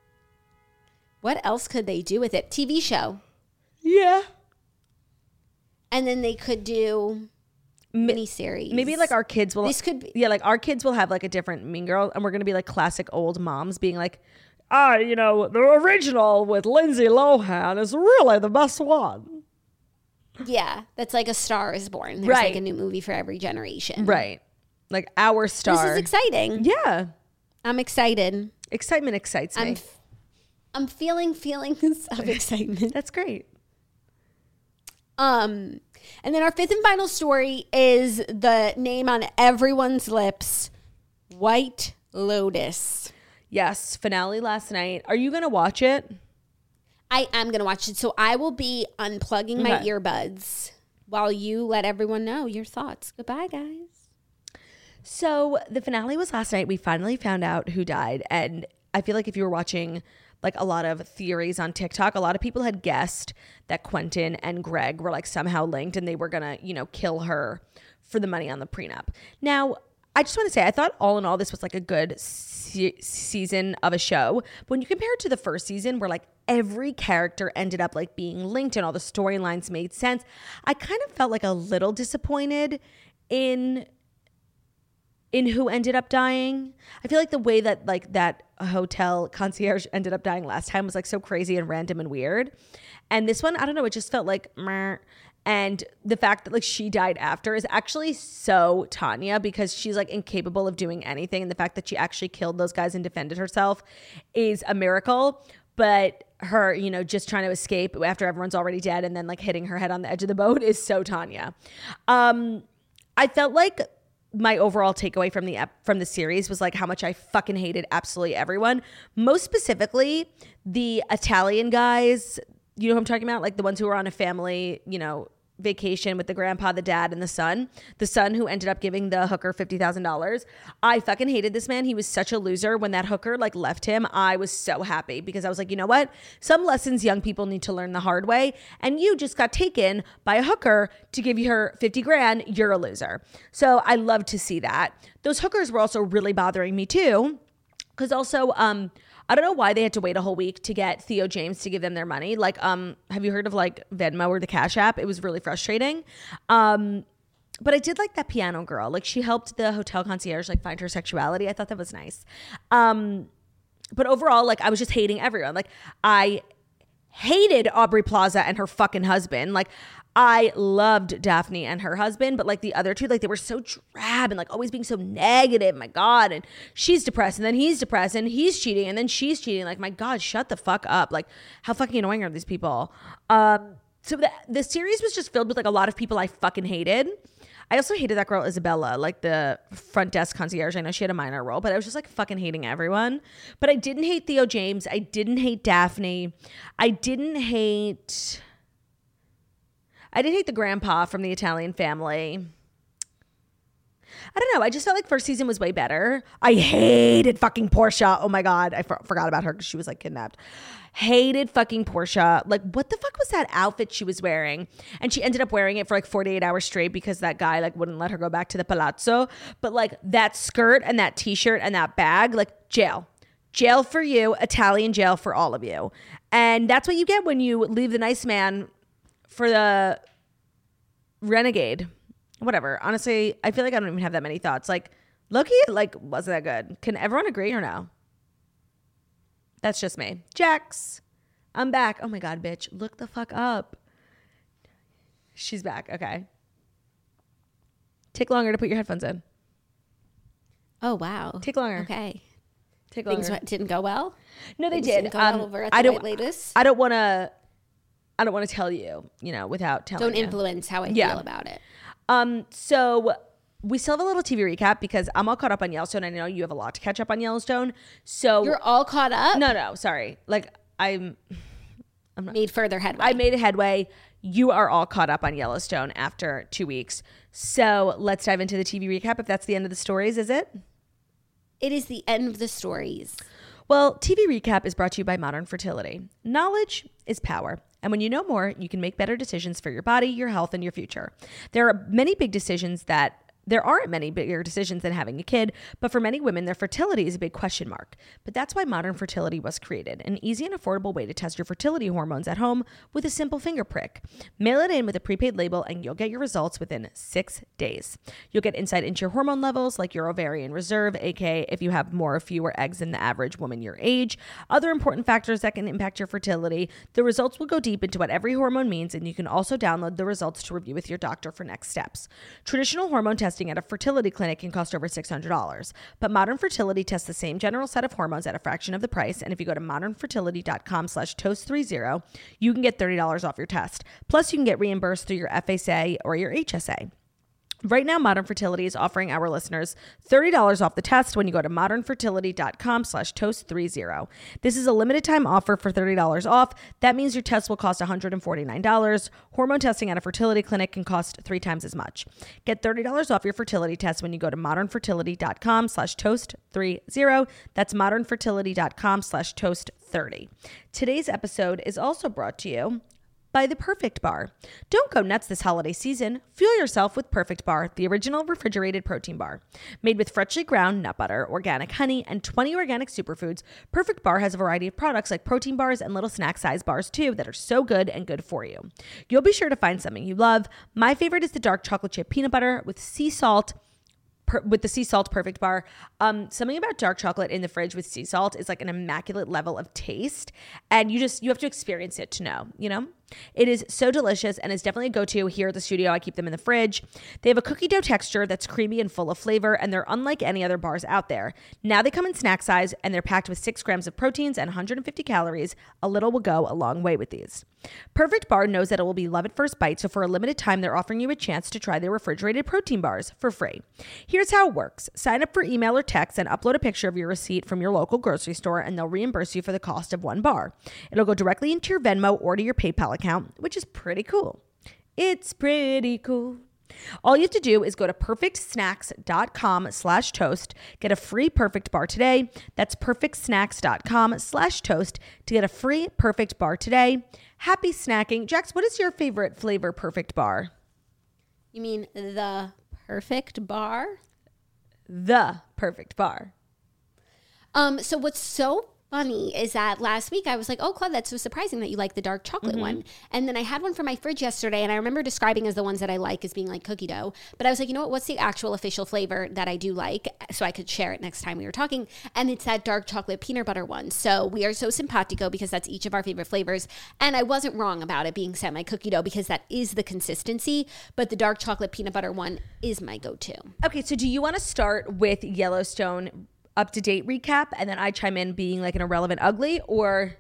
E: What else could they do with it? T V show.
D: Yeah.
E: And then they could do miniseries.
D: Maybe like our kids will.
E: This could be-
D: Yeah, like our kids will have like a different Mean Girl, and we're gonna be like classic old moms being like, ah, you know, the original with Lindsay Lohan is really the best one.
E: Yeah, that's like A Star is Born. There's
D: Right.
E: like a new movie for every generation.
D: Right. Like our star.
E: This is exciting.
D: Yeah.
E: I'm excited.
D: Excitement excites me.
E: I'm f- I'm feeling feelings of excitement.
D: That's great.
E: Um, and then our fifth and final story is the name on everyone's lips, White Lotus.
D: Yes. Finale last night. Are you gonna watch it?
E: I am going to watch it. So I will be unplugging my
D: Okay.
E: earbuds while you let everyone know your thoughts. Goodbye, guys.
D: So the finale was last night. We finally found out who died. And I feel like if you were watching like a lot of theories on TikTok, a lot of people had guessed that Quentin and Greg were like somehow linked and they were going to, you know, kill her for the money on the prenup. Now, I just want to say, I thought all in all, this was like a good se- season of a show. But when you compare it to the first season where like every character ended up like being linked and all the storylines made sense, I kind of felt like a little disappointed in in who ended up dying. I feel like the way that like that hotel concierge ended up dying last time was like so crazy and random and weird. And this one, I don't know, it just felt like meh. And the fact that like she died after is actually so Tanya, because she's like incapable of doing anything. And the fact that she actually killed those guys and defended herself is a miracle. But her, you know, just trying to escape after everyone's already dead and then like hitting her head on the edge of the boat is so Tanya. Um, I felt like my overall takeaway from the ep- from the series was like how much I fucking hated absolutely everyone. Most specifically, the Italian guys. You know who I'm talking about? Like the ones who were on a family, you know, vacation with the grandpa, the dad, and the son. The son who ended up giving the hooker fifty thousand dollars. I fucking hated this man. He was such a loser. When that hooker like left him, I was so happy because I was like, you know what? Some lessons young people need to learn the hard way. And you just got taken by a hooker to give you her fifty grand. You're a loser. So I love to see that. Those hookers were also really bothering me too. Because also, um, I don't know why they had to wait a whole week to get Theo James to give them their money. Like, um, have you heard of like Venmo or the Cash App? It was really frustrating. Um, but I did like that piano girl. Like she helped the hotel concierge like find her sexuality. I thought that was nice. Um, but overall, like I was just hating everyone. Like I hated Aubrey Plaza and her fucking husband. Like I loved Daphne and her husband, but like the other two, like they were so drab and like always being so negative. My God. And she's depressed and then he's depressed and he's cheating and then she's cheating. Like, my God, shut the fuck up. Like how fucking annoying are these people? Um, so the, the series was just filled with like a lot of people I fucking hated. I also hated that girl Isabella, like the front desk concierge. I know she had a minor role, but I was just like fucking hating everyone. But I didn't hate Theo James. I didn't hate Daphne. I didn't hate... I didn't hate the grandpa from the Italian family. I don't know. I just felt like first season was way better. I hated fucking Portia. Oh my God. I for- forgot about her because she was like kidnapped. Hated fucking Portia. Like what the fuck was that outfit she was wearing? And she ended up wearing it for like forty-eight hours straight because that guy like wouldn't let her go back to the palazzo. But like that skirt and that t-shirt and that bag, like jail. Jail for you. Italian jail for all of you. And that's what you get when you leave the nice man for the renegade. Whatever. Honestly, I feel like I don't even have that many thoughts. Like, Loki, like, wasn't that good? Can everyone agree or no? That's just me. Jax, I'm back. Oh my God, bitch. Look the fuck up. She's back. Okay. Take longer to put your headphones in.
E: Oh, wow.
D: Take longer.
E: Okay.
D: Take longer.
E: Things didn't go well?
D: No, they
E: Things
D: did.
E: Didn't go
D: Um,
E: well over at the
D: I don't.
E: White Lotus?
D: I don't want to. I don't want to tell you. You know, without telling.
E: Don't
D: you.
E: influence how I
D: Yeah.
E: feel about it.
D: Um. So we still have a little T V recap because I'm all caught up on Yellowstone. I know you have a lot to catch up on Yellowstone. So
E: You're all caught up?
D: no, no, sorry. Like I'm. I'm not.
E: Made further headway.
D: I made a headway. You are all caught up on Yellowstone after two weeks. So let's dive into the T V recap. If that's the end of the stories, is it?
E: It is the end of the stories.
D: Well, T V Recap is brought to you by Modern Fertility. Knowledge is power. And when you know more, you can make better decisions for your body, your health, and your future. There are many big decisions that There aren't many bigger decisions than having a kid, but for many women, their fertility is a big question mark. But that's why Modern Fertility was created, an easy and affordable way to test your fertility hormones at home with a simple finger prick. Mail it in with a prepaid label and you'll get your results within six days. You'll get insight into your hormone levels, like your ovarian reserve, aka if you have more or fewer eggs than the average woman your age, other important factors that can impact your fertility. The results will go deep into what every hormone means, and you can also download the results to review with your doctor for next steps. Traditional hormone testing at a fertility clinic can cost over six hundred dollars, but Modern Fertility tests the same general set of hormones at a fraction of the price, and if you go to modernfertility.com slash toast30, you can get thirty dollars off your test. Plus, you can get reimbursed through your F S A or your H S A. Right now, Modern Fertility is offering our listeners thirty dollars off the test when you go to modernfertility.com slash toast30. This is a limited time offer for thirty dollars off. That means your test will cost one hundred forty-nine dollars. Hormone testing at a fertility clinic can cost three times as much. Get thirty dollars off your fertility test when you go to modernfertility.com slash toast30. That's modernfertility.com slash toast30. Today's episode is also brought to you by The Perfect Bar. Don't go nuts this holiday season. Fuel yourself with Perfect Bar, the original refrigerated protein bar. Made with freshly ground nut butter, organic honey, and twenty organic superfoods, Perfect Bar has a variety of products like protein bars and little snack size bars too that are so good and good for you. You'll be sure to find something you love. My favorite is the dark chocolate chip peanut butter with sea salt, Per, with the sea salt Perfect Bar. Um, something about dark chocolate in the fridge with sea salt is like an immaculate level of taste. And you just, you have to experience it to know, you know? It is so delicious and is definitely a go-to here at the studio. I keep them in the fridge. They have a cookie dough texture that's creamy and full of flavor, and they're unlike any other bars out there. Now they come in snack size, and they're packed with six grams of proteins and one hundred fifty calories. A little will go a long way with these. Perfect Bar knows that it will be love at first bite, so for a limited time, they're offering you a chance to try their refrigerated protein bars for free. Here's how it works. Sign up for email or text and upload a picture of your receipt from your local grocery store, and they'll reimburse you for the cost of one bar. It'll go directly into your Venmo or to your PayPal account, which is pretty cool. It's pretty cool. All you have to do is go to perfectsnacks.com slash toast. Get a free Perfect Bar today. That's perfectsnacks.com slash toast to get a free Perfect Bar today. Happy snacking. Jax, what is your favorite flavor Perfect Bar?
E: You mean the Perfect Bar?
D: The Perfect Bar.
E: Um, so what's so funny is that last week I was like, oh, Claude, that's so surprising that you like the dark chocolate mm-hmm. one. And then I had one from my fridge yesterday, and I remember describing as the ones that I like as being like cookie dough. But I was like, you know what? What's the actual official flavor that I do like? So I could share it next time we were talking. And it's that dark chocolate peanut butter one. So we are so simpatico because that's each of our favorite flavors. And I wasn't wrong about it being semi cookie dough because that is the consistency. But the dark chocolate peanut butter one is my go-to.
D: Okay, so do you want to start with Yellowstone up-to-date recap and then I chime in being like an irrelevant ugly, or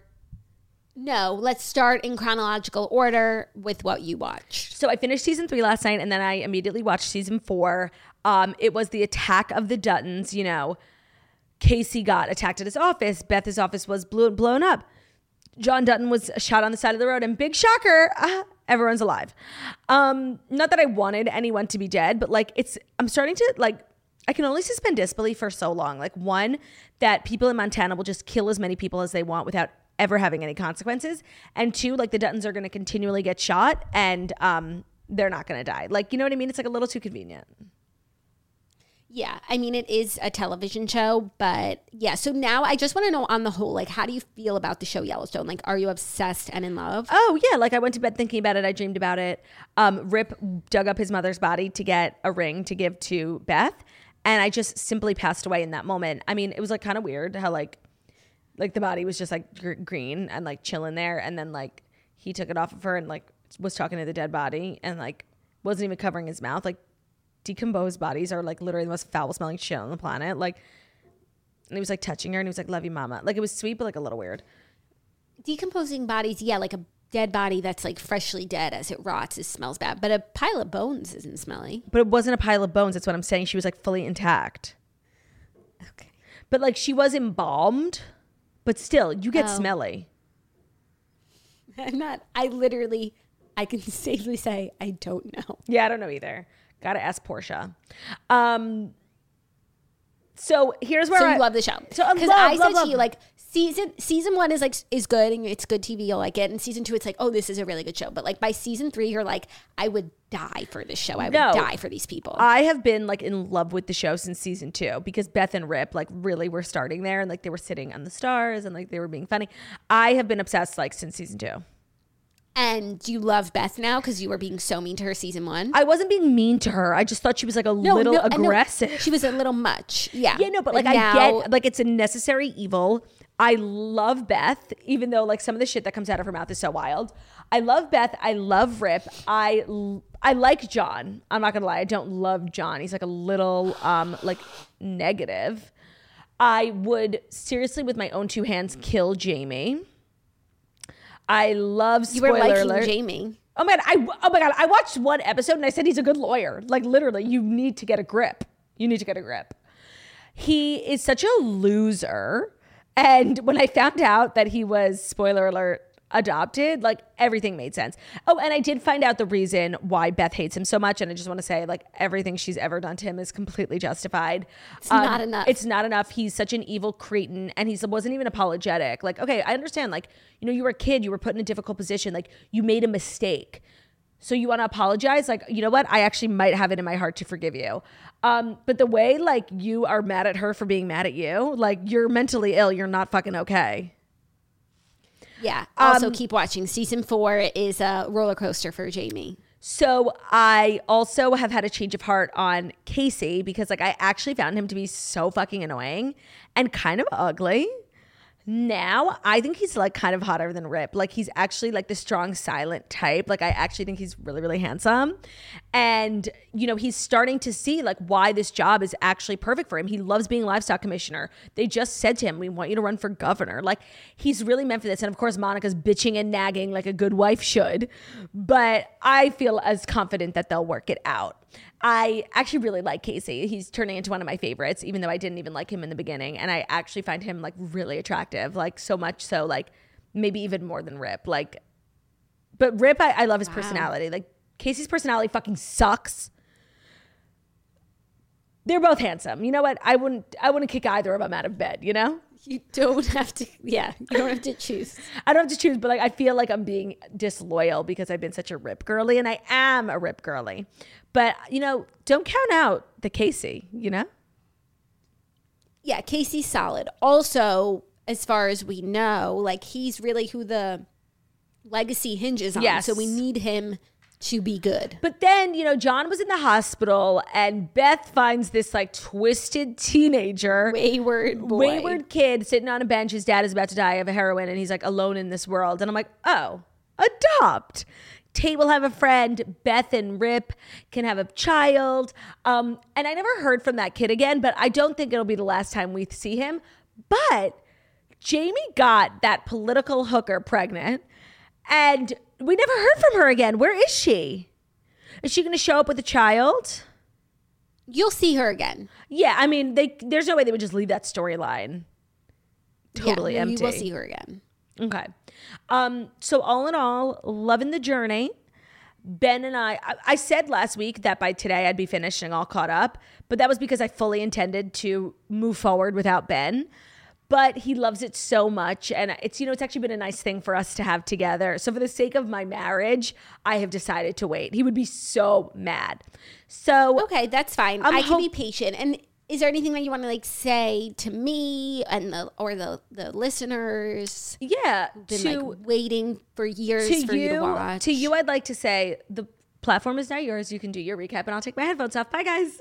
E: no, let's start in chronological order with what you watched.
D: So I finished season three last night, and then I immediately watched season four. Um, it was the attack of the Duttons. You know, Casey got attacked at his office. Beth's office was blew, blown up. John Dutton was shot on the side of the road, and big shocker, uh, everyone's alive. Um, not that I wanted anyone to be dead, but like it's, I'm starting to like, I can only suspend disbelief for so long. Like, one, that people in Montana will just kill as many people as they want without ever having any consequences. And two, like the Duttons are going to continually get shot and um, they're not going to die. Like, you know what I mean? It's like a little too convenient.
E: Yeah. I mean, it is a television show, but yeah. So now I just want to know on the whole, like, how do you feel about the show Yellowstone? Like, are you obsessed and in love?
D: Oh, yeah. Like, I went to bed thinking about it. I dreamed about it. Um, Rip dug up his mother's body to get a ring to give to Beth. And I just simply passed away in that moment. I mean, it was like kind of weird how like, like the body was just like gr- green and like chilling there. And then like he took it off of her and like was talking to the dead body and like wasn't even covering his mouth. Like decomposed bodies are like literally the most foul smelling shit on the planet. Like, and he was like touching her and he was like, love you, mama. Like it was sweet, but like a little weird.
E: Decomposing bodies. Yeah. Like a dead body that's like freshly dead as it rots, it smells bad, but a pile of bones isn't smelly.
D: But it wasn't a pile of bones. That's what I'm saying. She was like fully intact.
E: Okay.
D: But like she was embalmed, but still you get
E: oh.
D: smelly.
E: I'm not, I literally, I can safely say I don't know.
D: Yeah, I don't know either. Gotta ask Portia. Um, so here's where
E: so
D: I
E: you love the show.
D: So I
E: Because
D: love,
E: I
D: love,
E: said
D: love.
E: to you, like, season season one is like is good and it's good T V, you'll like it. And season two, it's like, oh, this is a really good show. But like by season three, you're like, I would die for this show. I would
D: No.
E: die for these people.
D: I have been like in love with the show since season two because Beth and Rip like really were starting there and like they were sitting on the stars and like they were being funny. I have been obsessed like since season two.
E: And do you love Beth now because you were being so mean to her season one?
D: I wasn't being mean to her. I just thought she was like a
E: no,
D: little
E: no, no,
D: aggressive.
E: she was a little much. Yeah.
D: Yeah, no, but like
E: now,
D: I get like it's a necessary evil. I love Beth, even though like some of the shit that comes out of her mouth is so wild. I love Beth. I love Rip. I I like John. I'm not gonna lie. I don't love John. He's like a little um like negative. I would seriously, with my own two hands, kill Jamie. I love
E: You were
D: spoiler
E: liking
D: alert.
E: Jamie.
D: Oh my God, I, oh my God, I watched one episode and I said he's a good lawyer. Like literally, you need to get a grip. You need to get a grip. He is such a loser. And when I found out that he was, spoiler alert, adopted, like everything made sense. Oh, and I did find out the reason why Beth hates him so much. And I just want to say, like, everything she's ever done to him is completely justified.
E: It's um, not enough.
D: It's not enough. He's such an evil cretin, and he wasn't even apologetic. Like, okay, I understand. Like, you know, you were a kid, you were put in a difficult position. Like, you made a mistake. So you want to apologize? Like, you know what? I actually might have it in my heart to forgive you. Um, but the way, like, you are mad at her for being mad at you, like, you're mentally ill. You're not fucking okay.
E: Yeah. Also,
D: Um,
E: keep watching. Season four is a roller coaster for Jamie.
D: So I also have had a change of heart on Casey because, like, I actually found him to be so fucking annoying and kind of ugly. Now I think he's like kind of hotter than Rip. Like he's actually like the strong silent type. Like I actually think he's really, really handsome. And, you know, he's starting to see like why this job is actually perfect for him. He loves being livestock commissioner. They just said to him, we want you to run for governor. Like he's really meant for this. And of course, Monica's bitching and nagging like a good wife should. But I feel as confident that they'll work it out. I actually really like Casey. He's turning into one of my favorites, even though I didn't even like him in the beginning. And I actually find him like really attractive, like so much so, like maybe even more than Rip. Like, but Rip, I, I love his wow. personality. Like Casey's personality fucking sucks. They're both handsome. You know what? I wouldn't. I wouldn't kick either of them out of bed. You know.
E: You don't have to. Yeah, you don't have to choose.
D: I don't have to choose, but like I feel like I'm being disloyal because I've been such a Rip girly, and I am a Rip girly. But, you know, don't count out the Casey, you know?
E: Yeah, Casey's solid. Also, as far as we know, like he's really who the legacy hinges on.
D: Yes.
E: So we need him to be good.
D: But then, you know, John was in the hospital and Beth finds this like twisted teenager.
E: Wayward boy.
D: Wayward kid sitting on a bench. His dad is about to die of a heroin and he's like alone in this world. And I'm like, oh, adopt. Tate will have a friend. Beth and Rip can have a child. Um, and I never heard from that kid again, but I don't think it'll be the last time we see him. But Jamie got that political hooker pregnant, and we never heard from her again. Where is she? Is she going to show up with a child?
E: You'll see her again.
D: Yeah, I mean, they, there's no way they would just leave that storyline totally
E: yeah,
D: empty.
E: You will see her again.
D: Okay. Um, so all in all, loving the journey. Ben and I, I, I said last week that by today I'd be finished and all caught up, but that was because I fully intended to move forward without Ben. But he loves it so much, and it's, you know, it's actually been a nice thing for us to have together. So for the sake of my marriage, I have decided to wait. He would be so mad. So
E: okay, that's fine.
D: I'm
E: I can
D: ho-
E: be patient. And is there anything that you want to like say to me and the or the the listeners?
D: Yeah,
E: been
D: to
E: like waiting for years
D: to
E: for
D: you,
E: you to watch.
D: To you, I'd like to say the platform is now yours. You can do your recap, and I'll take my headphones off. Bye, guys.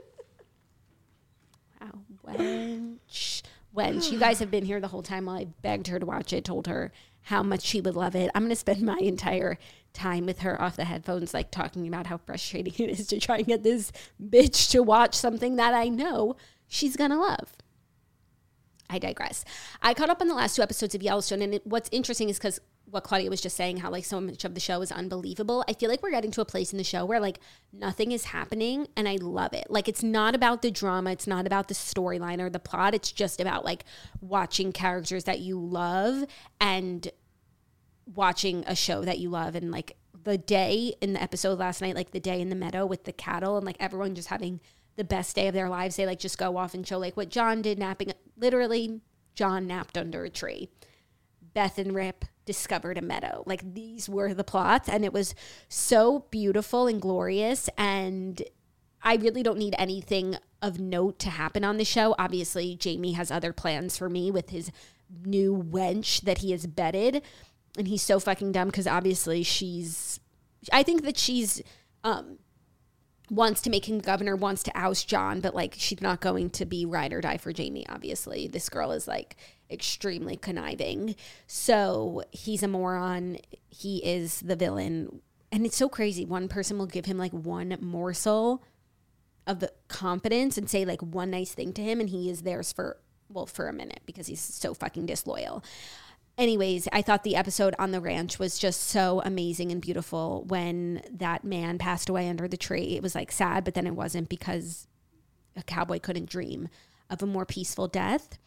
E: Wow, wench, wench. You guys have been here the whole time while I begged her to watch it. Told her how much she would love it. I'm gonna spend my entire time with her off the headphones, like talking about how frustrating it is to try and get this bitch to watch something that I know she's gonna love. I digress. I caught up on the last two episodes of Yellowstone, and it, what's interesting is because what Claudia was just saying, how like so much of the show is unbelievable. I feel like we're getting to a place in the show where like nothing is happening, and I love it. Like it's not about the drama, it's not about the storyline or the plot. It's just about like watching characters that you love and watching a show that you love. And like the day in the episode last night, like the day in the meadow with the cattle and like everyone just having the best day of their lives. They like just go off and show like what John did, napping. Literally, John napped under a tree. Beth and Rip discovered a meadow. Like these were the plots, and it was so beautiful and glorious. And I really don't need anything of note to happen on the show. Obviously, Jamie has other plans for me with his new wench that he has bedded. And he's so fucking dumb because obviously she's, I think that she's, um, wants to make him governor, wants to oust John, but like she's not going to be ride or die for Jamie, obviously. This girl is like extremely conniving. So he's a moron. He is the villain. And it's so crazy. One person will give him like one morsel of the confidence and say like one nice thing to him, and he is theirs for, well, for a minute because he's so fucking disloyal. anyways, I thought the episode on the ranch was just so amazing and beautiful when that man passed away under the tree. It was like sad, but then it wasn't because a cowboy couldn't dream of a more peaceful death.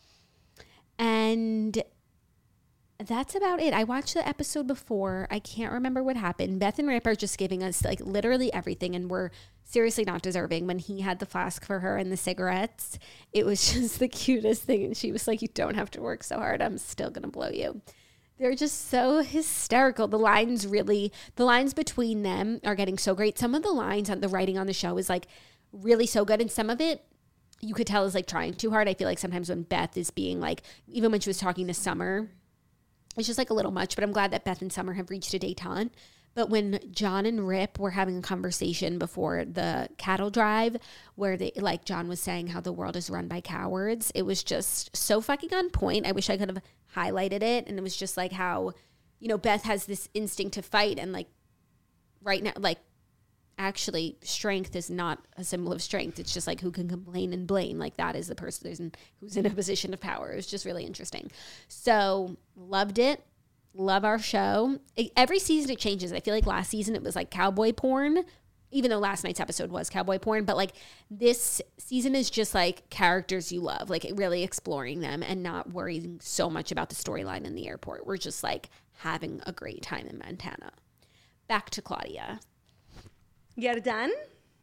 E: And that's about it. I watched the episode before. I can't remember what happened. Beth and Rip are just giving us like literally everything, and we're seriously not deserving. When he had the flask for her and the cigarettes, it was just the cutest thing. And she was like, you don't have to work so hard. I'm still going to blow you. They're just so hysterical. The lines really, the lines between them are getting so great. Some of the lines on the writing on the show is like really so good. And some of it, you could tell is like trying too hard. I feel like sometimes when Beth is being like, even when she was talking to Summer, it's just like a little much, but I'm glad that Beth and Summer have reached a détente. But when John and Rip were having a conversation before the cattle drive, where they, like John was saying how the world is run by cowards, it was just so fucking on point. I wish I could have highlighted it. And it was just like how, you know, Beth has this instinct to fight, and like right now, like actually strength is not a symbol of strength. It's just like who can complain and blame. Like that is the person who's in a position of power. It was just really interesting. So loved it. Love our show. It, every season it changes. I feel like last season it was like cowboy porn, even though last night's episode was cowboy porn. But like this season is just like characters you love, like really exploring them and not worrying so much about the storyline in the airport. We're just like having a great time in Montana. Back to Claudia.
D: You got it done?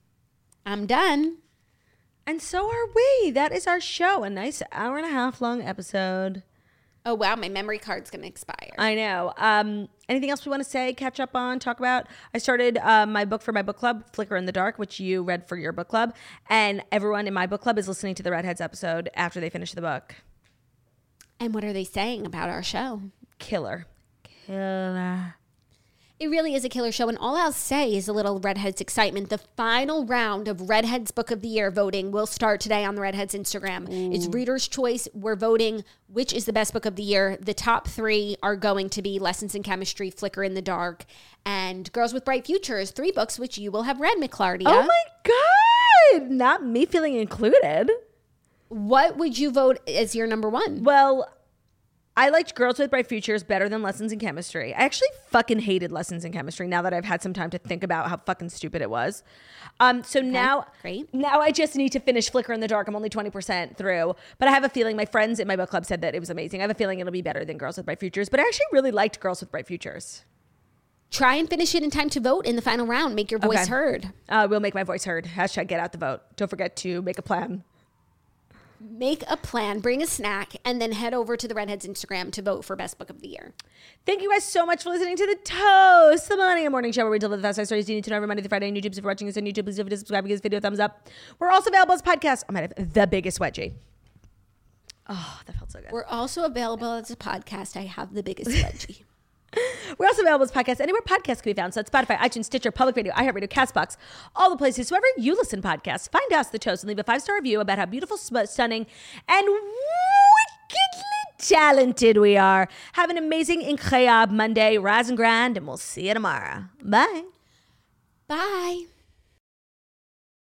E: I'm done.
D: And so are we. That is our show. A nice hour and a half long episode.
E: Oh, wow. My memory card's going to expire.
D: I know. Um, anything else we want to say, catch up on, talk about? I started uh, my book for my book club, Flicker in the Dark, which you read for your book club. And everyone in my book club is listening to the Redheads episode after they finish the book.
E: And what are they saying about our show?
D: Killer. Killer.
E: It really is a killer show, and all I'll say is a little Redheads excitement. The final round of Redheads Book of the Year voting will start today on the Redheads Instagram. Ooh. It's Reader's Choice. We're voting which is the best book of the year. The top three are going to be Lessons in Chemistry, Flicker in the Dark, and Girls with Bright Futures, three books which you will have read, McClardia.
D: Oh my God! Not me feeling included.
E: What would you vote as your number one?
D: Well, I liked Girls with Bright Futures better than Lessons in Chemistry. I actually fucking hated Lessons in Chemistry now that I've had some time to think about how fucking stupid it was. Um, so okay, now,
E: great.
D: now I just need to finish Flicker in the Dark. I'm only twenty percent through, but I have a feeling my friends in my book club said that it was amazing. I have a feeling it'll be better than Girls with Bright Futures, but I actually really liked Girls with Bright Futures.
E: Try and finish it in time to vote in the final round. Make your voice
D: okay.
E: heard.
D: Uh, we'll make my voice heard. Hashtag get out the vote. Don't forget to make a plan.
E: Make a plan, bring a snack, and then head over to the Redheads Instagram to vote for Best Book of the Year.
D: Thank you guys so much for listening to The Toast, the Millennium Morning Show, where we deliver the fast stories you need to know every Monday through Friday on YouTube. So if you're watching us on YouTube, please don't forget to subscribe, give this video a thumbs up. We're also available as podcasts. I might have the biggest wedgie. Oh, that felt so good.
E: We're also available as a podcast. I have the biggest wedgie.
D: We're also available as podcasts anywhere podcasts can be found. So it's Spotify, iTunes, Stitcher, Public Radio, iHeartRadio, CastBox, all the places. Wherever you listen podcasts, find us, The Toast, and leave a five-star review about how beautiful, stunning, and wickedly talented we are. Have an amazing, incroyable Monday. Rise and grind, and we'll see you tomorrow. Bye.
E: Bye.